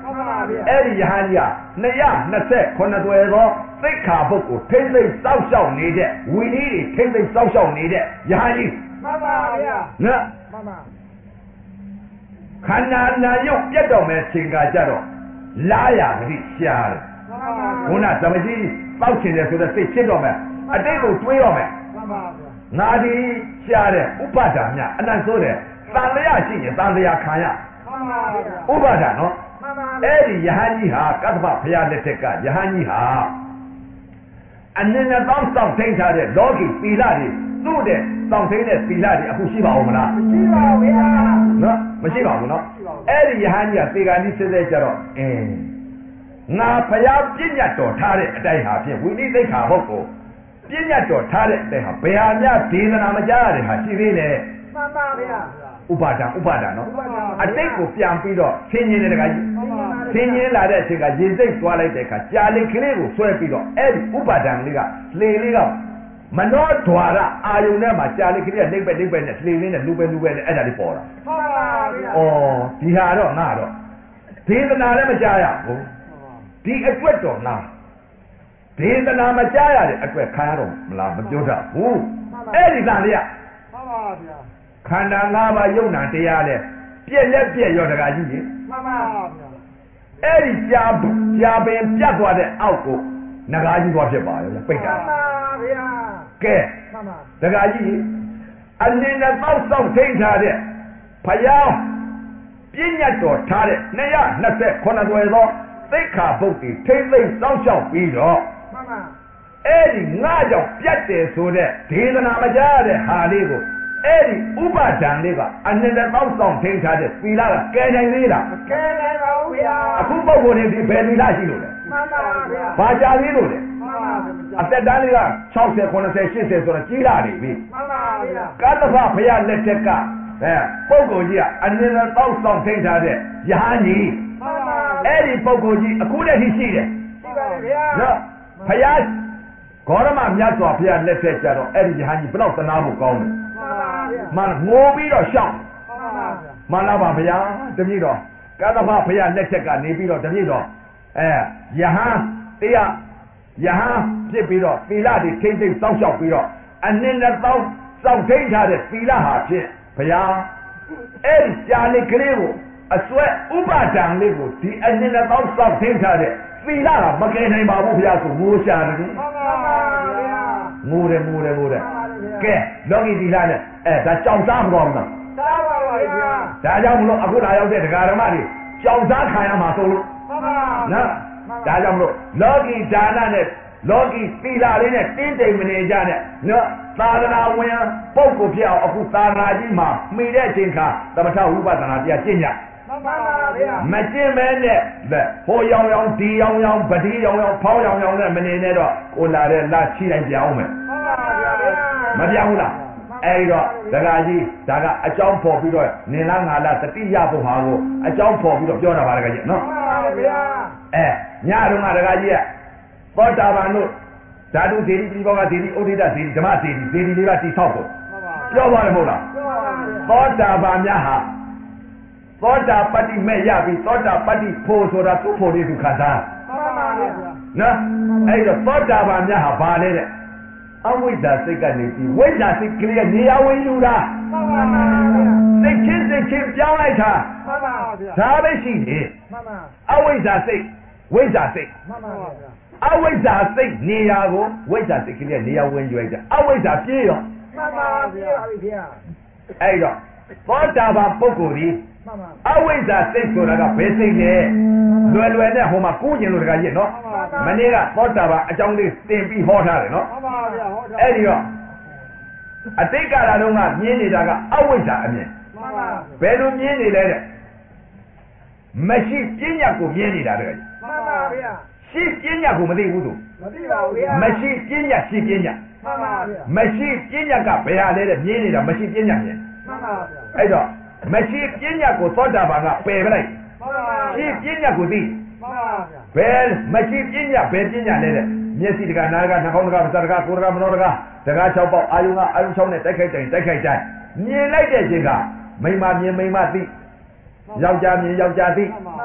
အဲ့ဒီယဟန်ကြီးဟာနှစ်ရာနှစ်ဆက်ခုနှစ်သွယ်သောသိက္ခာပုဒ်ကိုထိမ့်သိမ့်စောက်ရှောက်နေတဲ့ဝီနည်းတွေထိမ့်သိမ့်စောက်ရှောက်နေတဲ့ယဟန်ကြီးမှန်ပါဗျာနော်မှန်ပါခန္ဓာနာယုတ်ပြတ်တော်မဲ့ချိန်ကကြတော့လာရဂတိရှားတယ်ခုနသမကြီးတောက်ချင်တယ်ဆိုတော့စိတ်ဖြစ်တော့မယ်အတိတ်ကိုတွေးတော့မယ်မှန်ပါဗျာငါဒီရှားတယ်ဥပဒာမြအနတ်ဆိုတယ်တန်လျာရှိရင်တန်လျာခံရမှန်ပါဗျာဥပဒာနော်မှန်ပါအဲ့ဒီယဟန်ကြီးဟာကတ္တဗဘုရားလက်ထက်ကယဟန်ကြီးဟာအနည်းနဲ့တောင်းဆောင်ထိန်ထားတဲ့လောကီသီလတွေသူ့တဲ့တောင်းထိန်တဲ့သီလတွေအခုရှိပါဦးမလားမရှိပါဘူးဗျာနော်မရှိပါဘူးနော်အဲ့ဒီယဟန်ကြီးကသေဂာနိစစ်စစ်ကြတော့အင်းငါဘုရားပြည့်ညတ်တော်ထားတဲ့အတိုင်းဟာဖြင့်ဝိနည်းသိက္ခာပုဒ်ကိုပြည့်ညတ်တော်ထားတဲ့အတိုင်းဟာဘယ်ဟာများဒေသနာမကြားရတဲ့ဟာရှိသေးလဲမှန်ပါဗျာဥပါဒံဥပါဒံနော်အတိတ်ကိုပြန်ပြီးတော့ဆင်းရဲတဲ့တခါကြီးဆင်းရဲလာတဲ့အချိန်ကရေစိတ်သွားလိုက်တဲ့အခါကြာလေကလေးကိုဆွဲပြီးတော့အဲ့ဒီဥပါဒံလေးကလေလေးကမနောဓွာရအာယုန်ထဲမှာကြာလေကလေးကနှိမ့်ပဲနှိမ့်ပဲနဲ့လေလေးနဲ့လူပဲလူပဲနဲ့အဲ့ဒါလေးပေါ်တာဟုတ်ပါဗျာဩဒီဟာတော့ငါတော့ဒေသနာလည်းမကြားရဘူးဒီအတွက်တော့ငါဒေသနာမကြားရတဲ့အတွက်ခံရတော့မလားမပြောတတ်ဘူးအဲ့ဒီတန်လေးကမှန်ပါဗျာခန္ဓာ၅ပါးယုံနာတရားလဲပြက်လက်ပြက်ရောတကားကြီးကြီးမှန်ပါဗျာအဲ့ဒီကြာကြာပင်ပြတ်သွားတဲ့အောက်ကိုနဂါးကြီးသွားဖြစ်ပါလေပိတ်တာမှန်ပါဗျာကဲမှန်ပါတကားကြီးအလင်းနဲ့တောက်ဆောက်ထိန်းထားတဲ့ဖယားပြည့်ညတ်တော်ထားတဲ့နှစ်ရာနှစ်ဆက်ခုနှစ်သွယ်သောသိက္ခာပုဒ်တွေထိမ့်သိမ့်စောင့်ရှောက်ပြီးတော့မှန်ပါအဲ့ဒီငါကြောင့်ပြတ်တယ်ဆိုတဲ့ဒေသနာမကြားတဲ့ဟာလေးကိုအဲ့ဒီဥပါဒံလေးကအနန္တသောဆောင်ထိန်းထားတဲ့သီလကကဲနိုင်သေးလားမကဲနိုင်ပါဘူးဗျာအခုပုဂ္ဂိုလ်တွေဒီဘယ်သီလရှိလို့လဲမှန်ပါဗျာဘာကြာသေးလို့လဲမှန်ပါအသက်တန်းလေးက၆၀ ၇၀ ၈၀ဆိုတော့ကြီးလာနေပြီမှန်ပါဗျာကတ္တဗဘုရားလက်ထက်ကအဲပုဂ္ဂိုလ်ကြီးကအနန္တသောဆောင်ထိန်းထားတဲ့ယဟန်ကြီးမှန်ပါအဲ့ဒီပုဂ္ဂိုလ်ကြီးအခုတည်းရှိရှိတယ်ရှိပါဗျာနော်ဘုရားဂေါရမမြတ်စွာဘုရားလက်ထက်ကျတော့အဲ့ဒီယဟန်ကြီးဘယ်တော့သနာဖို့ကောင်းလဲမှန်ငိုပြီးတော့ရှောင်းမှန်လားပါဗျာတပည့်တော်ကတ္တဗဘုရားလက်ချက်ကနေပြီးတော့တပည့်တော်အဲယဟန်တရားယဟန်ဖြစ်ပြီးတော့သီလတွေထိမ့်သိမ့်စောင့်ရှောက်ပြီးတော့အနည်းနဲ့တောင်းစောင့်ထိန်ထားတဲ့သီလဟာဖြင့်ဘုရားအဲ့ဒီကြာလေးကလေးကိုအစွဲဥပါဒံလေးကိုဒီအနည်းနဲ့တောင်းစောင့်ထိန်ထားတဲ့သီလကမကယ်နိုင်ပါဘူးဘုရားဆိုငိုရှာတယ်မှန်ပါဗျာငိုတယ်ငိုတယ်ငိုတယ်ကဲလောကီသီလနဲ့အဲဒါကြောင်စားမကောင်းဘူးစားပါပါဗျာဒါကြောင့်မလို့အခုလာရောက်တဲ့ဒကာဓမ္မတွေကြောင်စားခံရမှာဆိုလို့မှန်ပါနော်ဒါကြောင့်မလို့လောကီဒါနနဲ့လောကီသီလလေးနဲ့တင်းတိမ်မနေကြနဲ့နော်သာသနာဝင်ပုဂ္ဂိုလ်ဖြစ်အောင်အခုသာသနာကြီးမှာမိတဲ့အချိန်ခါသမထဝိပဿနာတရားကျင့်ကြမှန်ပါဗျာမကျင့်မဲနဲ့ဟိုရောင်ရောင်ဒီရောင်ရောင်ပတိရောင်ရောင်ဖောင်းရောင်ရောင်နဲ့မနေနဲ့တော့ကိုလာတဲ့လာချိလိုက်ကြအောင်မယ်မှန်ပါဗျာမပြောင်းဘူးလားအဲ့တော့ဒကာကြီးဒါကအကြောင်းပေါ်ပြီးတော့နင်လားငါလားတတိယဘုဟာကိုအကြောင်းပေါ်ပြီးတော့ပြောတာပါဒကာကြီးနော်မှန်ပါဗျာအဲညတုန်းကဒကာကြီးကသောတာပန်တို့ဓာတုဒေဒီပြိဘောကဒေဒီဥဒိတဒေဒီဓမ္မဒေဒီဒေဒီလေးပါတိဆောက်ဖို့ပြောပါတယ်မဟုတ်လားသောတာပန်များဟာသောတာပတ္တိမဲ့ရပြီသောတာပတ္တိဖို့ဆိုတာသူ့ဖို့လေးသူခံစားမှန်ပါဗျာနော်အဲ့တော့သောတာပန်များဟာဘာလဲတဲ့အဝိဇ္ဇာစိတ်ကနေပြီးဝိဇ္ဇာစိတ်ကလေးကနေရာဝင်ယူတာမှန်ပါဗျာစိတ်ချင်းစိတ်ချင်းပြောင်းလိုက်တာမှန်ပါဗျာဒါပဲရှိတယ်မှန်ပါအဝိဇ္ဇာစိတ်ဝိဇ္ဇာစိတ်မှန်ပါဗျာအဝိဇ္ဇာစိတ်နေရာကိုဝိဇ္ဇာစိတ်ကလေးကနေရာဝင်ယူလိုက်တာအဝိဇ္ဇာပြေးရောမှန်ပါဗျာဗျာအဲ့တော့သောတာပန်ပုဂ္ဂိုလ်ဒီအဝိဇ္ဇာစိတ်ဆိုတာကဘယ်စိတ်လဲလွယ်လွယ်နဲ့ဟိုမှာကူးကျင်လို့တကကြီးနော်မနေ့ကသောတာပန်အကြောင်းလေးတင်ပြီးဟောထားတယ်နော်မှန်ပါဗျာဟောထားအဲ့ဒီတော့အတိတ်ကာလတုန်းကမြင်နေတာကအဝိဇ္ဇာအမြင်မှန်ပါဘယ်လိုမြင်နေလဲတဲ့မရှိပညာကိုမြင်နေတာတကကြီးမှန်ပါဗျာရှိပညာကိုမသိဘူးသူမသိပါဘူးဗျာမရှိပညာရှိပညာမှန်ပါဗျာမရှိပညာကဘယ်ဟာလဲတဲ့မြင်နေတာမရှိပညာမြင်မှန်ပါဗျာအဲ့တော့မရှိပညာကိုသောတာပန်ကပယ်ပလိုက်မှန်ပါရှိပညာကိုသိမှန်ပါဗျာဘယ်မရှိပညာဘယ်ပညာလဲတဲ့မျက်စိတကနားကနှာခေါင်းတကပါးစပ်တကကိုယ်တကမနောတကတကား၆ပေါက်အာယုံကအာယုံ၆နဲ့တိုက်ခိုက်တိုင်းတိုက်ခိုက်တိုင်းမြင်လိုက်တဲ့အချိန်ကမိမမြင်မိမသိယောက်ျားမြင်ယောက်ျားသိ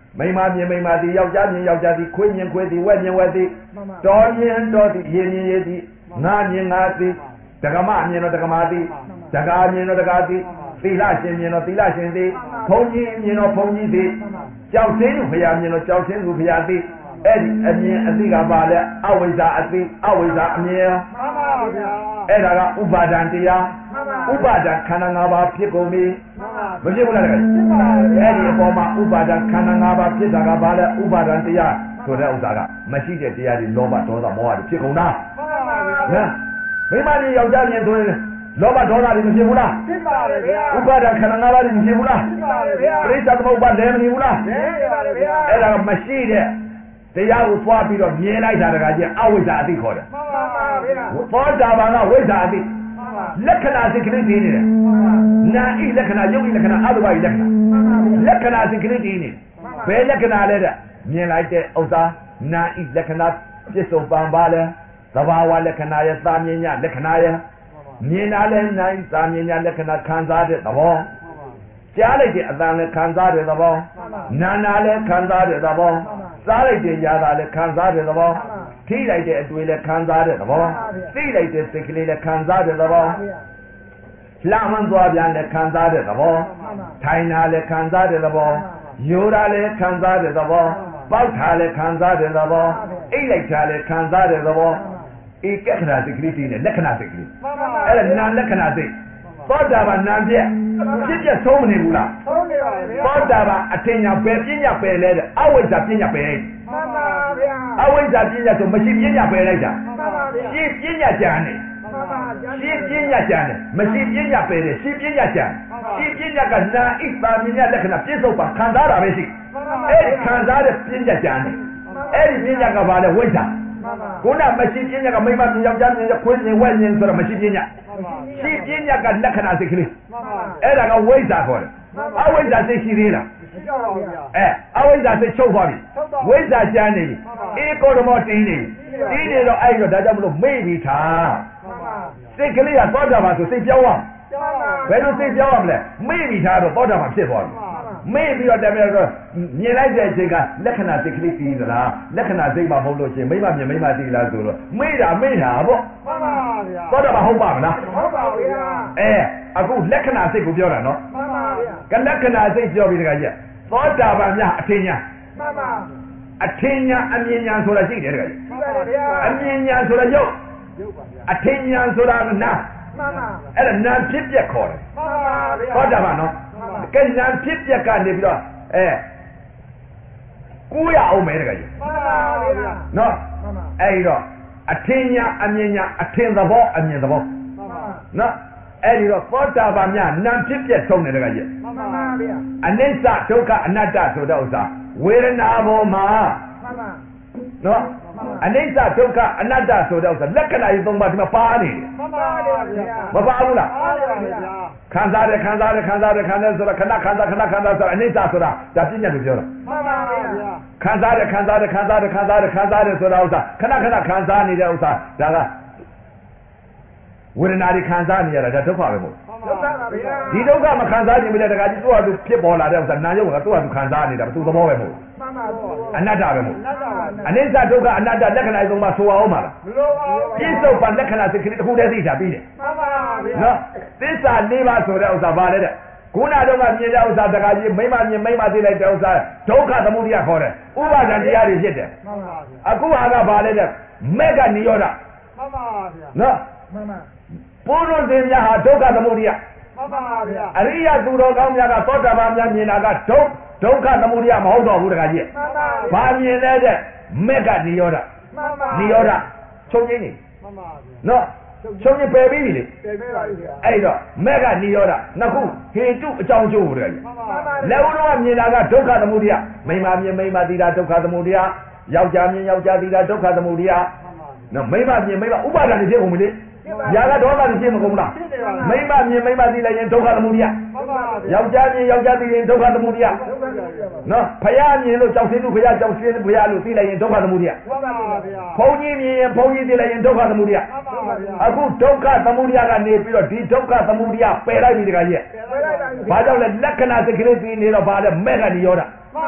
မိမမြင်မိမသည်ယောက်ျားမြင်ယောက်ျားသည်ခွေးမြင်ခွေးသည်ဝက်မြင်ဝက်သည်တော်မြင်တော်သည်ရေမြင်ရေသည်ငါမြင်ငါသည်တက္ကမမြင်တော်တက္ကမသည်တက္ကာမြင်တော်တက္ကာသည်သီလရှင်မြင်တော်သီလရှင်သည်ဘုန်းကြီးမြင်တော်ဘုန်းကြီးသည်ကြောက်သေးသူဖရာမြင်တော်ကြောက်သေးသူဖရာသည်အဲ့ဒီအမြင်အသိကပါလဲအဝိဇ္ဇာအသိအဝိဇ္ဇာအမြင်မှန်ပါဗျာအဲ့ဒါကဥပါဒံတရားဥပါဒံခန္ဓာ၅ပါးဖြစ်ကုန်ပြီမဖြစ်ဘူးလားတကယ်အဲ့ဒီအပေါ်မှာဥပါဒံခန္ဓာ၅ပါးဖြစ်တာကဘာလဲဥပါဒံတရားဆိုတဲ့ဥစ္စာကမရှိတဲ့တရားတွေလောဘဒေါသမောဟတွေဖြစ်ကုန်တာမှန်ပါဗျာမိမကြီးယောက်ျားမြင်ဆိုရင်လောဘဒေါသတွေမဖြစ်ဘူးလားဖြစ်ပါတယ်ဗျာဥပါဒံခန္ဓာ၅ပါးတွေမဖြစ်ဘူးလားဖြစ်ပါတယ်ဗျာပရိစ္ဆေသမုပ္ပါဒ်လည်းမဖြစ်ဘူးလားဖြစ်ပါတယ်ဗျာအဲ့ဒါကမရှိတဲ့တရားကိုသွားပြီးတော့မြင်လိုက်တာတကကြီးအဝိဇ္ဇာအသိခေါ်တယ်မှန်ပါဗျာသောတာပန်ကဝိဇ္ဇာအသိလက္ခဏာစိတ်ကလေးတည်နေတယ်နာဣလက္ခဏာယုတ်ဣလက္ခဏာအတုပဣလက္ခဏာလက္ခဏာစိတ်ကလေးတည်နေဘယ်လက္ခဏာလဲတဲ့မြင်လိုက်တဲ့ဥစ္စာနာဣလက္ခဏာပြစ္ဆုတ်ပံပါလဲသဘာဝလက္ခဏာရဲ့သာမြင်ညလက္ခဏာရဲ့မြင်တာလဲနာဣသာမြင်ညလက္ခဏာခံစားတဲ့သဘောကြားလိုက်တဲ့အတန်လဲခံစားတဲ့သဘောနာနာလဲခံစားတဲ့သဘောစားလိုက်တဲ့ຢာတာလဲခံစားတဲ့သဘောထိလိုက်တဲ့အတွေ့လဲခံစားတဲ့သဘောသိလိုက်တဲ့စိတ်ကလေးလဲခံစားတဲ့သဘောလှမ်းသွားပြန်လဲခံစားတဲ့သဘောထိုင်တာလဲခံစားတဲ့သဘောယူတာလဲခံစားတဲ့သဘောပေါက်တာလဲခံစားတဲ့သဘောအိတ်လိုက်တာလဲခံစားတဲ့သဘောဧကခဏစိတ်ကလေးတည်းနဲ့လက္ခဏာစိတ်ကလေးအဲ့ဒါနာလက္ခဏာစိတ်သောတာပန်နာပြက်ဖြစ်ပြဆုံးမနေဘူးလားဆုံးနေပါဗျာသောတာပန်အထင်ညာပဲပညာပဲလဲတဲ့အဝိဇ္ဇာပညာပဲမှန်ပါဗျာအဝိဇ္ဇာပညာဆိုမရှိပညာပဲလိုက်တာမှန်ပါဗျာရှင်းပညာကြံနေမှန်ပါဗျာရှင်းပညာကြံနေမရှိပညာပဲတယ်ရှင်းပညာကြံရှင်းပညာကနာဣသာမြညာလက္ခဏာပြစ္ဆုတ်ပါခံစားတာပဲရှိအဲ့ဒီခံစားတဲ့ပညာကြံနေအဲ့ဒီပညာကဘာလဲဝိဇ္ဇာခုနမရှိပညာကမိမမြင်ယောက်ျားမြင်ခွေးမြင်ဝက်မြင်ဆိုတော့မရှိပညာရှိပညာကလက္ခဏာစိတ်ကလေးအဲ့ဒါကဝိဇ္ဇာခေါ်တယ်အဝိဇ္ဇာစိတ်ရှိသေးလားအဲအဝိဇ္ဇာစိတ်ချုပ်သွားပြီဝိဇ္ဇာကျမ်းနေပြီအေကောဓမောတင်းနေတင်းနေတော့အဲ့တော့ဒါကြောင့်မလို့မေ့ပြီးထားစိတ်ကလေးကသောတာပန်ဆိုစိတ်ပြောင်းသွားဘယ်လိုစိတ်ပြောင်းရမလဲမေ့ပြီးထားတော့သောတာပန်ဖြစ်သွားပြီမေ့ပြီးတော့တမန်တော့မြင်လိုက်တဲ့အချိန်ကလက္ခဏာစိတ်ကလေးတည်သလားလက္ခဏာစိတ်မှမဟုတ်လို့ရှင်မိမမြင်မိမတည်လားဆိုတော့မေ့တာမေ့တာပေါ့မှန်ပါဗျာသောတာပန်ဟုတ်ပါမလားဟုတ်ပါဗျာအဲအခုလက္ခဏာစိတ်ကိုပြောတာနော်မှန်ပါဗျာကလက္ခဏာစိတ်ပြောပြီးတခါကျသောတာပန်များအထင်ညာမှန်ပါအထင်ညာအမြင်ညာဆိုတာရှိတယ်တခါကျမှန်ပါဗျာအမြင်ညာဆိုတာရုပ်ရုပ်ပါဗျာအထင်ညာဆိုတာကနာမှန်ပါအဲ့ဒါနာဖြစ်ပြက်ခေါ်တယ်မှန်ပါဗျာသောတာပန်နော်ကဲနာဖြစ်ပြက်ကနေပြီးတော့အဲကိုးရအောင်မယ်တခါကျမှန်ပါဗျာနော်အဲ့တော့အထင်ညာအမြင်ညာအထင်သဘောအမြင်သဘောမှန်ပါနော်အဲ့ဒီတော့သောတာပန်များနာဖြစ်ပြက်ဆုံးတယ်တခါကျမှန်ပါဗျာအနိစ္စဒုက္ခအနတ္တဆိုတဲ့ဥစ္စာဝေဒနာပေါ်မှာမှန်ပါနော်အနိစ္စဒုက္ခအနတ္တဆိုတဲ့ဥစ္စာလက္ခဏာကြီးသုံးပါးဒီမှာပါနေတယ်မှန်ပါဗျာမပါဘူးလားပါပါဗျာခံစားတယ်ခံစားတယ်ခံစားတယ်ခံတယ်ဆိုတာခဏခံစားခဏခံစားဆိုတာအနိစ္စဆိုတာဒါပြညာလို့ပြောတာမှန်ပါဗျာခံစားတယ်ခံစားတယ်ခံစားတယ်ခံစားတယ်ခံစားတယ်ဆိုတာဥစ္စာခဏခဏခံစားနေတဲ့ဥစ္စာဒါကဝေဒနာတွေခံစားနေရတာဒါဒုက္ခပဲမို့ဒုက္ခပါဗျာဒီဒုက္ခမခံစားခြင်းမလဲတခါကြီးသူ့ဟာသူဖြစ်ပေါ်လာတဲ့ဥစ္စာနာယုတ်ကသူ့ဟာသူခံစားနေတာသူသဘောပဲမို့မှန်ပါဘူးအနတ္တပဲမို့အနိစ္စဒုက္ခအနတ္တလက္ခဏာသုံးပါဆိုအောင်ပါလားမလိုပါဘူးပြစ္ဆုတ်ပံလက္ခဏာစိတ်ကလေးတစ်ခုတည်းသိတာပြီးတယ်မှန်ပါဗျာနော်သစ္စာ၄ပါးဆိုတဲ့ဥစ္စာဘာလဲတဲ့ခုနတော့ကမြင်တဲ့ဥစ္စာတခါကြီးမိမမြင်မိမသိလိုက်တဲ့ဥစ္စာဒုက္ခသမုဒယခေါ်တယ်ဥပါဒံတရားတွေဖြစ်တယ်မှန်ပါဗျာအခုဟာကဘာလဲတဲ့မေကနိရောဓမှန်ပါဗျာနော်မှန်ပါပုရုဇဉ်များဟာဒုက္ခသမုဒယမှန်ပါဗျာအရိယသူတော်ကောင်းများကသောတာပန်များမြင်တာကဒုက္ဒုက္ခသမုဒယမဟုတ်တော့ဘူးတခါကြီးမှန်ပါဘာမြင်လဲတဲ့မေကနိရောဓမှန်ပါနိရောဓချုပ်ရင်းနေမှန်ပါနော်ချုပ်ရင်းပယ်ပြီးပြီလေပယ်ပြီးပါပြီဗျာအဲ့တော့မေကနိရောဓနှစ်ခုဟေတုအကြောင်းကျိုးတခါကြီးမှန်ပါလက်ဦးတော့မြင်တာကဒုက္ခသမုဒယမိမမြင်မိမသိတာဒုက္ခသမုဒယယောက်ျားမြင်ယောက်ျားသိတာဒုက္ခသမုဒယနော်မိမမြင်မိမဥပါဒဏ်တွေဖြစ်ကုန်ပြီလေຢာကဒေါသတွေဖြစ်မကုန်လားမိမမြင်မိမသိလိုက်ရင်ဒုက္ခသမုဒယယောက်ျားမြင်ယောက်ျားသိရင်ဒုက္ခသမုဒယနော်ဖယားမြင်လို့ကြောက်စင်းသူဖယားကြောက်စင်းသူဖယားလို့သိလိုက်ရင်ဒုက္ခသမုဒယဘုန်းကြီးမြင်ရင်ဘုန်းကြီးသိလိုက်ရင်ဒုက္ခသမုဒယအခုဒုက္ခသမုဒယကနေပြီးတော့ဒီဒုက္ခသမုဒယပယ်လိုက်ပြီတခါကြီးဘာကြောင့်လဲလက္ခဏာစိတ်ကလေးသိနေတော့ဘာလဲမဲ့ကနိရောဓမှန်ပါ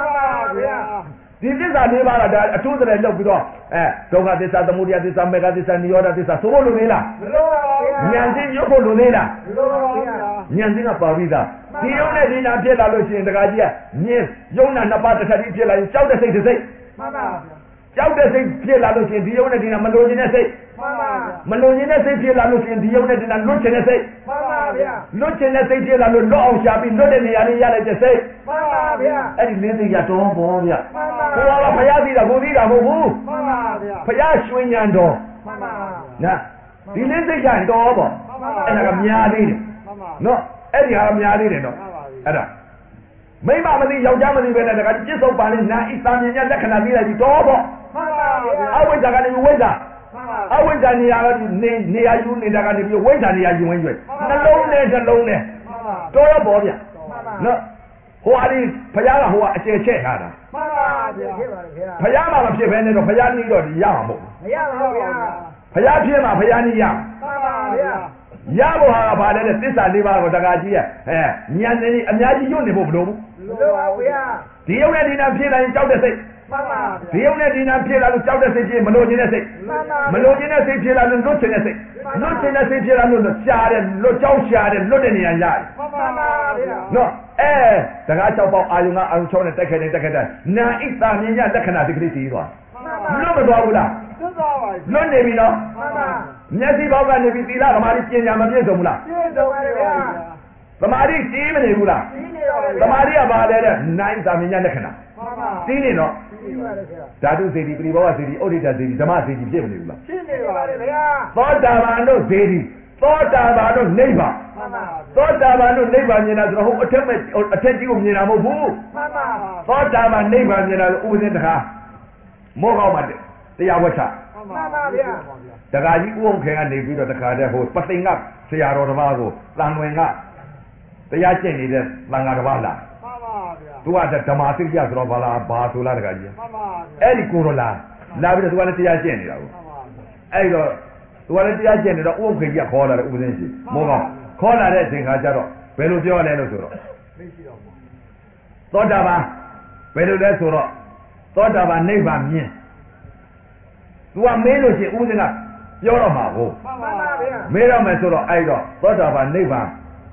ဒီသစ္စာလေးပါးကဒါအထူးတဲ့လောက်ပြီးတော့အဲဒုက္ခသစ္စာသမုဒယသစ္စာမေဃသစ္စာနိရောဓသစ္စာသို့ဖို့လိုသေးလားမလိုပါဘူးဉာဏ်သိရုပ်ဖို့လိုသေးလားမလိုပါဘူးဉာဏ်သိကပါပြီးသားဒီယုံနဲ့ဒီနာဖြစ်လာလို့ရှိရင်တခါကြီးကမြင်ယုံနာနှစ်ပါးတစ်ခါကြီးဖြစ်လာရင်ကြောက်တဲ့စိတ်တစ်စိတ်မှန်ပါဗျာကြောက်တဲ့စိတ်ဖြစ်လာလို့ရှိရင်ဒီယုံနဲ့ဒီနာမလိုချင်တဲ့စိတ်မှန်ပါမလိုချင်တဲ့စိတ်ဖြစ်လာလို့ရှိရင်ဒီယုံနဲ့ဒီနာလွတ်ချင်တဲ့စိတ်မှန်ပါဗျာလွတ်ချင်တဲ့စိတ်ဖြစ်လာလို့လွတ်အောင်ရှာပြီးလွတ်တဲ့နေရာလေးရလိုက်တဲ့စိတ်မှန်ပါဗျာအဲ့ဒီလင်းစိတ်ရတော်ပေါ်ဗျာမှန်ပါဘုရားကဘုရားသိတာကိုသိတာမဟုတ်ဘူးမှန်ပါဗျာဘုရားရွှင်ညာတော်မှန်ပါနာဒီလင်းစိတ်ရတော်ပေါ့အဲ့ဒါကများသေးတယ်မှန်ပါနော်အဲ့ဒီဟာများသေးတယ်နော်အဲ့ဒါမိမမသိယောက်ျားမသိပဲနဲ့တခါပြစ္ဆုတ်ပါလေးနာဣသာမြင်ရလက္ခဏာသိလိုက်ပြီးတော်ပေါ့မှန်ပါဗျာအဝိဇ္ဇာကနေဝိဇ္ဇာအဝိဇ္ဇာနေရာကနေနေရာယူနေတာကနေပြီးဝိဇ္ဇာနေရာယူဝင်ရွှေနှလုံးနဲ့နှလုံးနဲ့တော်ရောပေါ့ဗျာနော်ဟိုအရင်ဘုရားကဟိုကအကျယ်ချက်ထားတာမှန်ပါဗျာဖြစ်ပါလေခင်ဗျာဘုရားမှမဖြစ်ဘဲနဲ့တော့ဘုရားနေတော့ဒီရမှာမဟုတ်မရပါဘူးဗျာဘုရားဖြစ်မှာဘုရားနေရမှန်ပါဗျာရဖို့ဟာဘာလဲတဲ့သစ္စာလေးပါးကိုတကားကြီးကအဲဉာဏ်နဲ့အများကြီးညွတ်နေဖို့မလိုဘူးမလိုပါဘူးဗျာဒီယုံနဲ့ဒီနာဖြစ်လာရင်ကြောက်တဲ့စိတ်မှန်ပါဗျာဒီယုံနဲ့ဒီနာဖြစ်လာလို့ကြောက်တဲ့စိတ်ဖြစ်မလိုချင်တဲ့စိတ်မှန်ပါမလိုချင်တဲ့စိတ်ဖြစ်လာလို့လွတ်ချင်တဲ့စိတ်လွတ်ချင်တဲ့စိတ်ဖြစ်လာလို့ရှားတယ်လွတ်ကြောက်ရှားတယ်လွတ်တဲ့နေရာရတယ်မှန်ပါဗျာနော်အဲတကား၆ပေါက်အာယုံကအာယုံ၆နဲ့တက်ခဲ့တယ်တက်ခဲ့တယ်နာဣတာမြင်ရလက္ခဏာဒီကလေးတည်သွားလွတ်မသွားဘူးလားလွတ်သွားပါလွတ်နေပြီနော်မှန်ပါမျက်စိပေါက်ကနေပြီးသီလဓမ္မတိပညာမပြည့်စုံဘူးလားပြည့်စုံပါဗျာသမာဓိတီးမနေဘူးလားတီးနေပါဗျာသမာဓိကဘာလဲတဲ့နိုင်သာမြင်ရလက္ခဏာမှန်ပါတီးနေတော့တီးပါလေဗျာဓာတုစေတီပရိဘောဂစေတီဩဒိတစေတီဓမ္မစေတီဖြစ်မနေဘူးလားဖြစ်နေပါလေဗျာသောတာပန်တို့စေတီသောတာပန်တို့နိဗ္ဗာန်မှန်ပါသောတာပန်တို့နိဗ္ဗာန်မြင်တာဆိုတော့ဟိုအထက်မဲ့အထက်ကြီးကိုမြင်တာမဟုတ်ဘူးမှန်ပါသောတာပန်နိဗ္ဗာန်မြင်တာဆိုဥပဇင်းတခါမောဟောက်မှတရားဝတ်ချမှန်ပါဗျာတခါကြီးဥအောင်ခင်ကနေပြီးတော့တခါတည်းဟိုပသိင်္ဂဆရာတော်တစ်ပါးကိုတန်ဝင်ကတရားကျင့်နေတဲ့သံဃာတစ်ပါးလားမှန်ပါဗျာသူကဓမ္မသိက္ခာဆိုတော့ဘာလားဘာဆိုလားတခါကြီးမှန်ပါဗျာအဲ့ဒီကိုရလာလာပြီးတော့သူကလည်းတရားကျင့်နေတာကိုမှန်ပါဗျာအဲ့တော့သူကလည်းတရားကျင့်နေတော့ဥအောင်ခင်ကြီးခေါ်လာတယ်ဥပဇင်းရှိမောကောင်ခေါ်လာတဲ့အချိန်ခါကျတော့ဘယ်လိုပြောလဲလို့ဆိုတော့သိရှိတော့သောတာပန်ဘယ်လိုလဲဆိုတော့သောတာပန်နိဗ္ဗာန်မြင်သူကမေးလို့ရှိရင်ဥစဉ်ကပြောတော့မှာကိုမှန်ပါဗျာမေးတော့မယ်ဆိုတော့အဲ့တော့သောတာပန်နိဗ္ဗာန်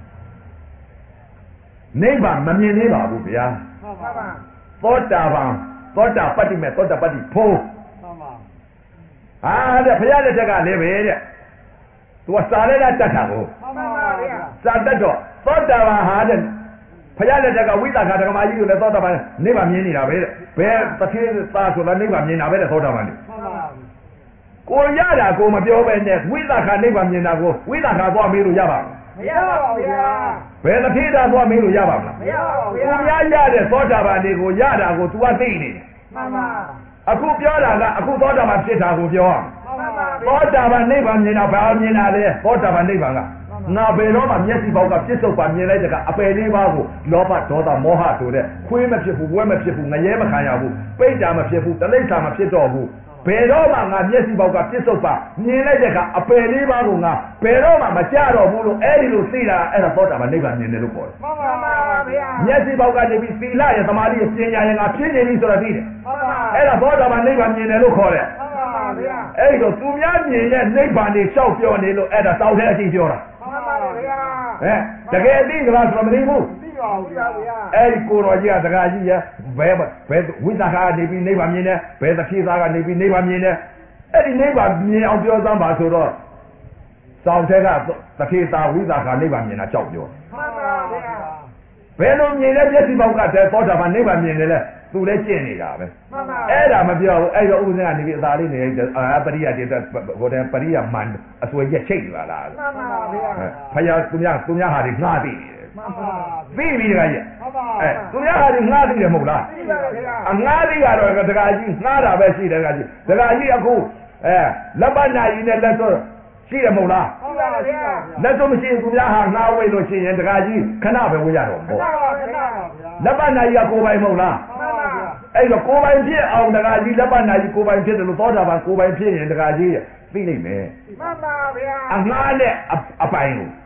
နိဗ္ဗာန်မမြင်သေးပါဘူးဗျာမှန်ပါသောတာပန်သောတာပတ္တိမဲ့သောတာပတ္တိဖိုးမှန်ပါဟာတဲ့ဘုရားလက်ထက်ကလည်းပဲတဲ့သူကစာလဲတတ်တာကိုမှန်ပါဗျာစာတတ်တော့သောတာပန်ဟာတဲ့ဘုရားလက်ထက်ကဝိသခာဓမ္မကြီးတို့လည်းသောတာပန်နိဗ္ဗာန်မြင်နေတာပဲတဲ့ဘယ်တတိယသားဆိုတာနိဗ္ဗာန်မြင်တာပဲတဲ့သောတာပန်လေမှန်ပါကိုရတာကိုမပြောပဲနဲ့ဝိသခာနိဗ္ဗာန်မြင်တာကိုဝိသခာသွားမေးလို့ရပါမရပါဘူးဗျာဘယ်တစ်ထေတာသွားမေးလို့ရပါမလားမရပါဘူးဗျာကိုများရတဲ့သောတာပန်တွေကိုရတာကို तू ကသိနေတယ်မှန်ပါအခုပြောတာကအခုသောတာပန်ဖြစ်တာကိုပြောရမှန်ပါသောတာပန်နိဗ္ဗာန်မြင်တာဘာမြင်တာလဲသောတာပန်နိဗ္ဗာန်ကငါဘယ်တော့မှမျက်စိပေါက်ကပြစ္ဆုတ်ပါမြင်လိုက်တဲ့ကအပယ်လေးပါးကိုလောဘဒေါသမောဟဆိုတဲ့ခွေးမဖြစ်ဘူးဝဲမဖြစ်ဘူးငရဲမခံရဘူးပိဋ္ဌာမဖြစ်ဘူးတလိစ္ဆာမဖြစ်တော့ဘူးဘယ်တော့မှငါမျက်စိပေါက်ကပြစ္ဆုတ်ပါမြင်လိုက်တဲ့ကအပယ်လေးပါးကိုငါဘယ်တော့မှမကြတော့ဘူးလို့အဲ့ဒီလိုသိတာအဲ့ဒါသောတာပန်နိဗ္ဗာန်မြင်တယ်လို့ခေါ်တယ်မှန်ပါပါဗျာမျက်စိပေါက်ကနေပြီးသီလရဲ့သမာဓိရဲ့ပညာရဲ့ငါဖြစ်နေပြီဆိုတာသိတယ်မှန်ပါအဲ့ဒါသောတာပန်နိဗ္ဗာန်မြင်တယ်လို့ခေါ်တယ်မှန်ပါဗျာအဲ့ဒီတော့သူများမြင်တဲ့နိဗ္ဗာန်ကိုရှောက်ပြောနေလို့အဲ့ဒါတောက်တဲ့အချင်းပြောတာမှန်ပါဗျာဟဲ့တကယ်သိကြလားဆိုတော့မသိဘူးသိပါဘူးဗျာအဲ့ဒီကိုတော်ကြီးကတကားကြီးရဲ့ဘယ်ဘယ်ဝိသခာကနေပြီးနိဗ္ဗာန်မြင်တယ်ဘယ်သတိသားကနေပြီးနိဗ္ဗာန်မြင်တယ်အဲ့ဒီနိဗ္ဗာန်မြင်အောင်ပြောစမ်းပါဆိုတော့စောင့်တဲ့ကသတိသားဝိသခာနိဗ္ဗာန်မြင်တာကြောက်ပြောမှန်ပါဗျာဘယ်လိုမြင်လဲမျက်စိပေါက်ကတည်းသောတာပန်နိဗ္ဗာန်မြင်တယ်လဲသူလည်းကျင့်နေတာပဲမှန်ပါအဲ့ဒါမပြောဘူးအဲ့တော့ဥပဇင်းကနေပြီးအသာလေးနေအာပရိယတေဟိုတဲ့ပရိယမန်အစွဲရက်ချိတ်ပါလားမှန်ပါဗျာဖယားသူများသူများဟာတွေငှားသိနေတယ်မှန်ပါသိပြီတခါကြီးမှန်ပါအဲသူများဟာတွေငှားသိတယ်မဟုတ်လားသိပါဗျာအငှားသိကတော့တခါကြီးငှားတာပဲရှိတယ်တခါကြီးတခါကြီးအခုအဲလက်ပနာကြီးနဲ့လက်စောရှိတယ်မဟုတ်လားဟုတ်ပါဗျာလက်စုံမရှိရင်သူများဟာငှားဝေးလို့ရှိရင်တခါကြီးခဏပဲဝေးရတော့ပေါ့ခဏပါခဏပါဗျာလက်ပနာကြီးကကိုယ်ပိုင်မဟုတ်လားမှန်ပါဗျာအဲ့တော့ကိုယ်ပိုင်ဖြစ်အောင်တခါကြီးလက်ပနာကြီးကိုယ်ပိုင်ဖြစ်တယ်လို့သောတာပန်ကိုယ်ပိုင်ဖြစ်ရင်တခါကြီးသိနိုင်မယ်မှန်ပါဗျာအငှားနဲ့အပိုင်ကိုမှန်ပါ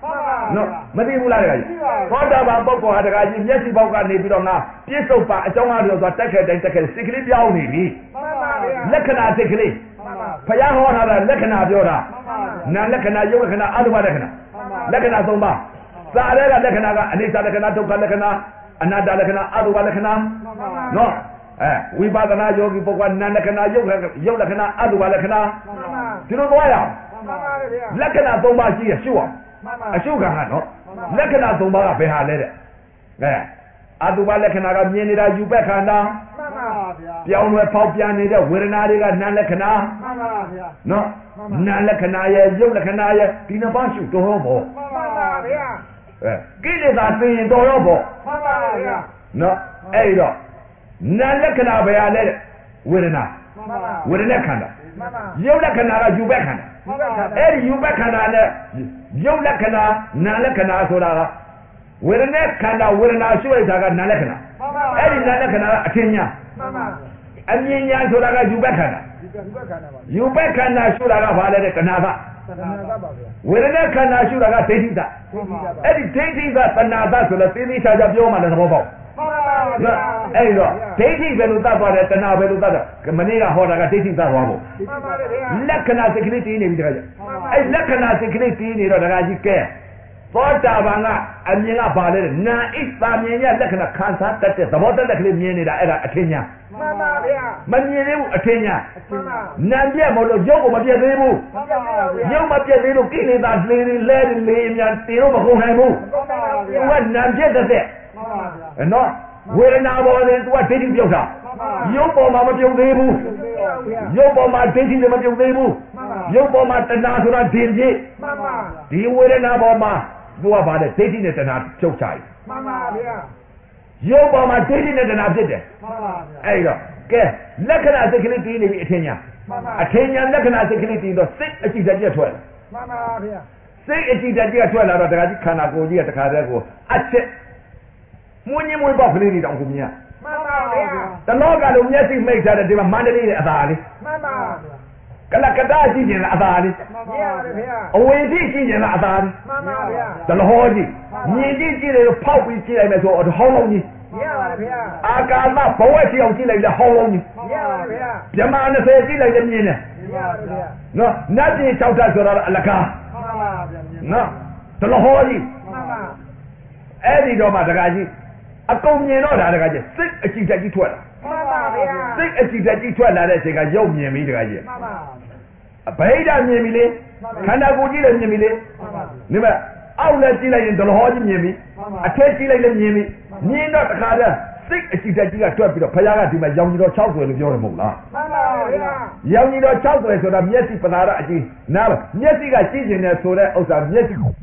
နော်မသိဘူးလားတခါကြီးသောတာပန်ပုဂ္ဂိုလ်ဟာတခါကြီးမျက်စိပေါက်ကနေပြီးတော့ငါပြစ္ဆုတ်ပါအကြောင်းအားလို့ဆိုတာတက်ခဲ့တိုင်းတက်ခဲ့စိတ်ကလေးပြောင်းနေပြီလက္ခဏာစိတ်ကလေးဘုရားဟောထားတာလက္ခဏာပြောတာနာလက္ခဏာယုတ်လက္ခဏာအတုပလက္ခဏာလက္ခဏာသုံးပါးစာရဲကလက္ခဏာကအနိစ္စလက္ခဏာဒုက္ခလက္ခဏာအနတ္တလက္ခဏာအတုပလက္ခဏာနော်အဲဝိပဿနာယောဂီပုဂ္ဂိုလ်နာလက္ခဏာယုတ်ယုတ်လက္ခဏာအတုပလက္ခဏာဒီလိုသွားရအောင်လက္ခဏာသုံးပါးရှိရရှုအောင်အရှုခံဟာနော်လက္ခဏာသုံးပါးကဘယ်ဟာလဲတဲ့အဲအတုပလက္ခဏာကမြင်နေတာယူပက်ခန္ဓာပြောင်းလဲဖောက်ပြန်နေတဲ့ဝေဒနာတွေကနာလက္ခဏာနော်နာလက္ခဏာရဲ့ယုတ်လက္ခဏာရဲ့ဒီနှစ်ပါးရှုတော်ဘောအဲကိလေသာသိရင်တော်ရောဘောနော်အဲ့တော့နာလက္ခဏာဘယ်ဟာလဲတဲ့ဝေဒနာဝေဒနာခန္ဓာယုတ်လက္ခဏာကယူပက်ခန္ဓာအဲ့ဒီယူပက်ခန္ဓာနဲ့ယုတ်လက္ခဏာနာလက္ခဏာဆိုတာကဝေဒနာခန္ဓာဝေဒနာရှုလိုက်တာကနာလက္ခဏာအဲ့ဒီနာလက္ခဏာကအထင်ညာအမြင်ညာဆိုတာကယူပက်ခန္ဓာယူပက်ခန္ဓာရှုတာကဘာလဲတဲ့တဏှာကဝေဒနာခန္ဓာရှုတာကဒိဋ္ဌိသအဲ့ဒီဒိဋ္ဌိသတဏှာသဆိုတော့သိသိချာချာပြောမှလည်းသဘောပေါက်နော်အဲ့တော့ဒိဋ္ဌိပဲလို့သတ်သွားတယ်တဏှာပဲလို့သတ်တာမနေ့ကဟောတာကဒိဋ္ဌိသသွားဖို့လက္ခဏာစိတ်ကလေးတည်နေပြီတခါကျအဲ့လက္ခဏာစိတ်ကလေးတည်နေတော့တခါကြီးကဲသောတာပန်ကအမြင်ကဘာလဲနာဣသာမြင်ရလက္ခဏာခံစားတတ်တဲ့သဘောတတ်တဲ့ကလေးမြင်နေတာအဲ့ဒါအထင်ညာမှန်ပါဗျာမမြင်သေးဘူးအထင်ညာနာပြက်မလို့ရုပ်ကိုမပြက်သေးဘူးရုပ်မပြက်သေးလို့ကိလေသာလေလဲလေမြန်တင်တော့မကုန်နိုင်ဘူးသူကနာပြက်တဲ့နော်ဝေဒနာပေါ်တယ်သူကဒိဋ္ဌိပြုတ်တာရုပ်ပေါ်မှာမပြုတ်သေးဘူးရုပ်ပေါ်မှာဒိဋ္ဌိလည်းမပြုတ်သေးဘူးရုပ်ပေါ်မှာတဏှာဆိုတာဒင်ကြီးဒီဝေဒနာပေါ်မှာသူကဗါတဲ့ဒိဋ္ဌိနဲ့တဏှာချုပ်ချတယ်မှန်ပါဗျာရုပ်ပေါ်မှာဒိဋ္ဌိနဲ့တဏှာဖြစ်တယ်မှန်ပါဗျာအဲ့တော့ကဲလက္ခဏာစိတ်ကလေးတည်နေပြီအထင်ညာအထင်ညာလက္ခဏာစိတ်ကလေးတည်တော့စိတ်အကြည့်တည်းထွက်လာမှန်ပါဗျာစိတ်အကြည့်တည်းထွက်လာတော့တခါကြီးခန္ဓာကိုယ်ကြီးကတခါတည်းကိုအချက်မွေးညင်းမွေးပေါက်ကလေးတွေတောင်ကိုမြင်မှန်ပါဗျာတလောကလုံးမျက်စိမိတ်ထားတဲ့ဒီမှာမန္တလေးရဲ့အသာလေးမှန်ပါကလကတာကြည့်ရင်လားအသာလေးမှန်ပါဗျာအဝေကြည့်ကြည့်ရင်လားအသာလေးမှန်ပါဗျာတလဟောကြည့်မြင်ကြည့်ကြည့်တယ်ဖောက်ပြီးကြည့်လိုက်မယ်ဆိုတော့ဟောင်းလုံးကြီးရပါဗျာအာကာသဘဝကြည့်အောင်ကြည့်လိုက်လဲဟောင်းလုံးကြီးရပါဗျာဗြဟ္မာ၂၀ကြည့်လိုက်လဲမြင်တယ်ရပါဗျာနော်နတ်ပြည်၆ဓာတ်ဆိုတော့အလကားမှန်ပါဗျာနော်တလဟောကြီးမှန်ပါအဲ့ဒီတော့မှတခါကြီးအကုန်မြင်တော့တာတခါကြီးစိတ်အကြည့်တက်ကြီးထွက်လာမှန်ပါဗျာစိတ်အကြည့်တက်ကြီးထွက်လာတဲ့အချိန်ကရုပ်မြင်ပြီတခါကြီးမှန်ပါဗိဓာမြင်ပြီလေခန္ဓာကိုယ်ကြီးလည်းမြင်ပြီလေဒီမဲ့အောက်လည်းကြည့်လိုက်ရင်ဒလဟောကြီးမြင်ပြီအထက်ကြည့်လိုက်လည်းမြင်ပြီမြင်တော့တခါတည်းစိတ်အကြည့်တက်ကြီးကတွက်ပြီးတော့ဘုရားကဒီမှာရောင်ကြီးတော်၆ဆွဲလို့ပြောတယ်မဟုတ်လားမှန်ပါဗျာရောင်ကြီးတော်၆ဆွဲဆိုတာမျက်စိပသာရအကြည့်နားမျက်စိကကြည့်ကျင်တယ်ဆိုတဲ့ဥစ္စာမျက်စိ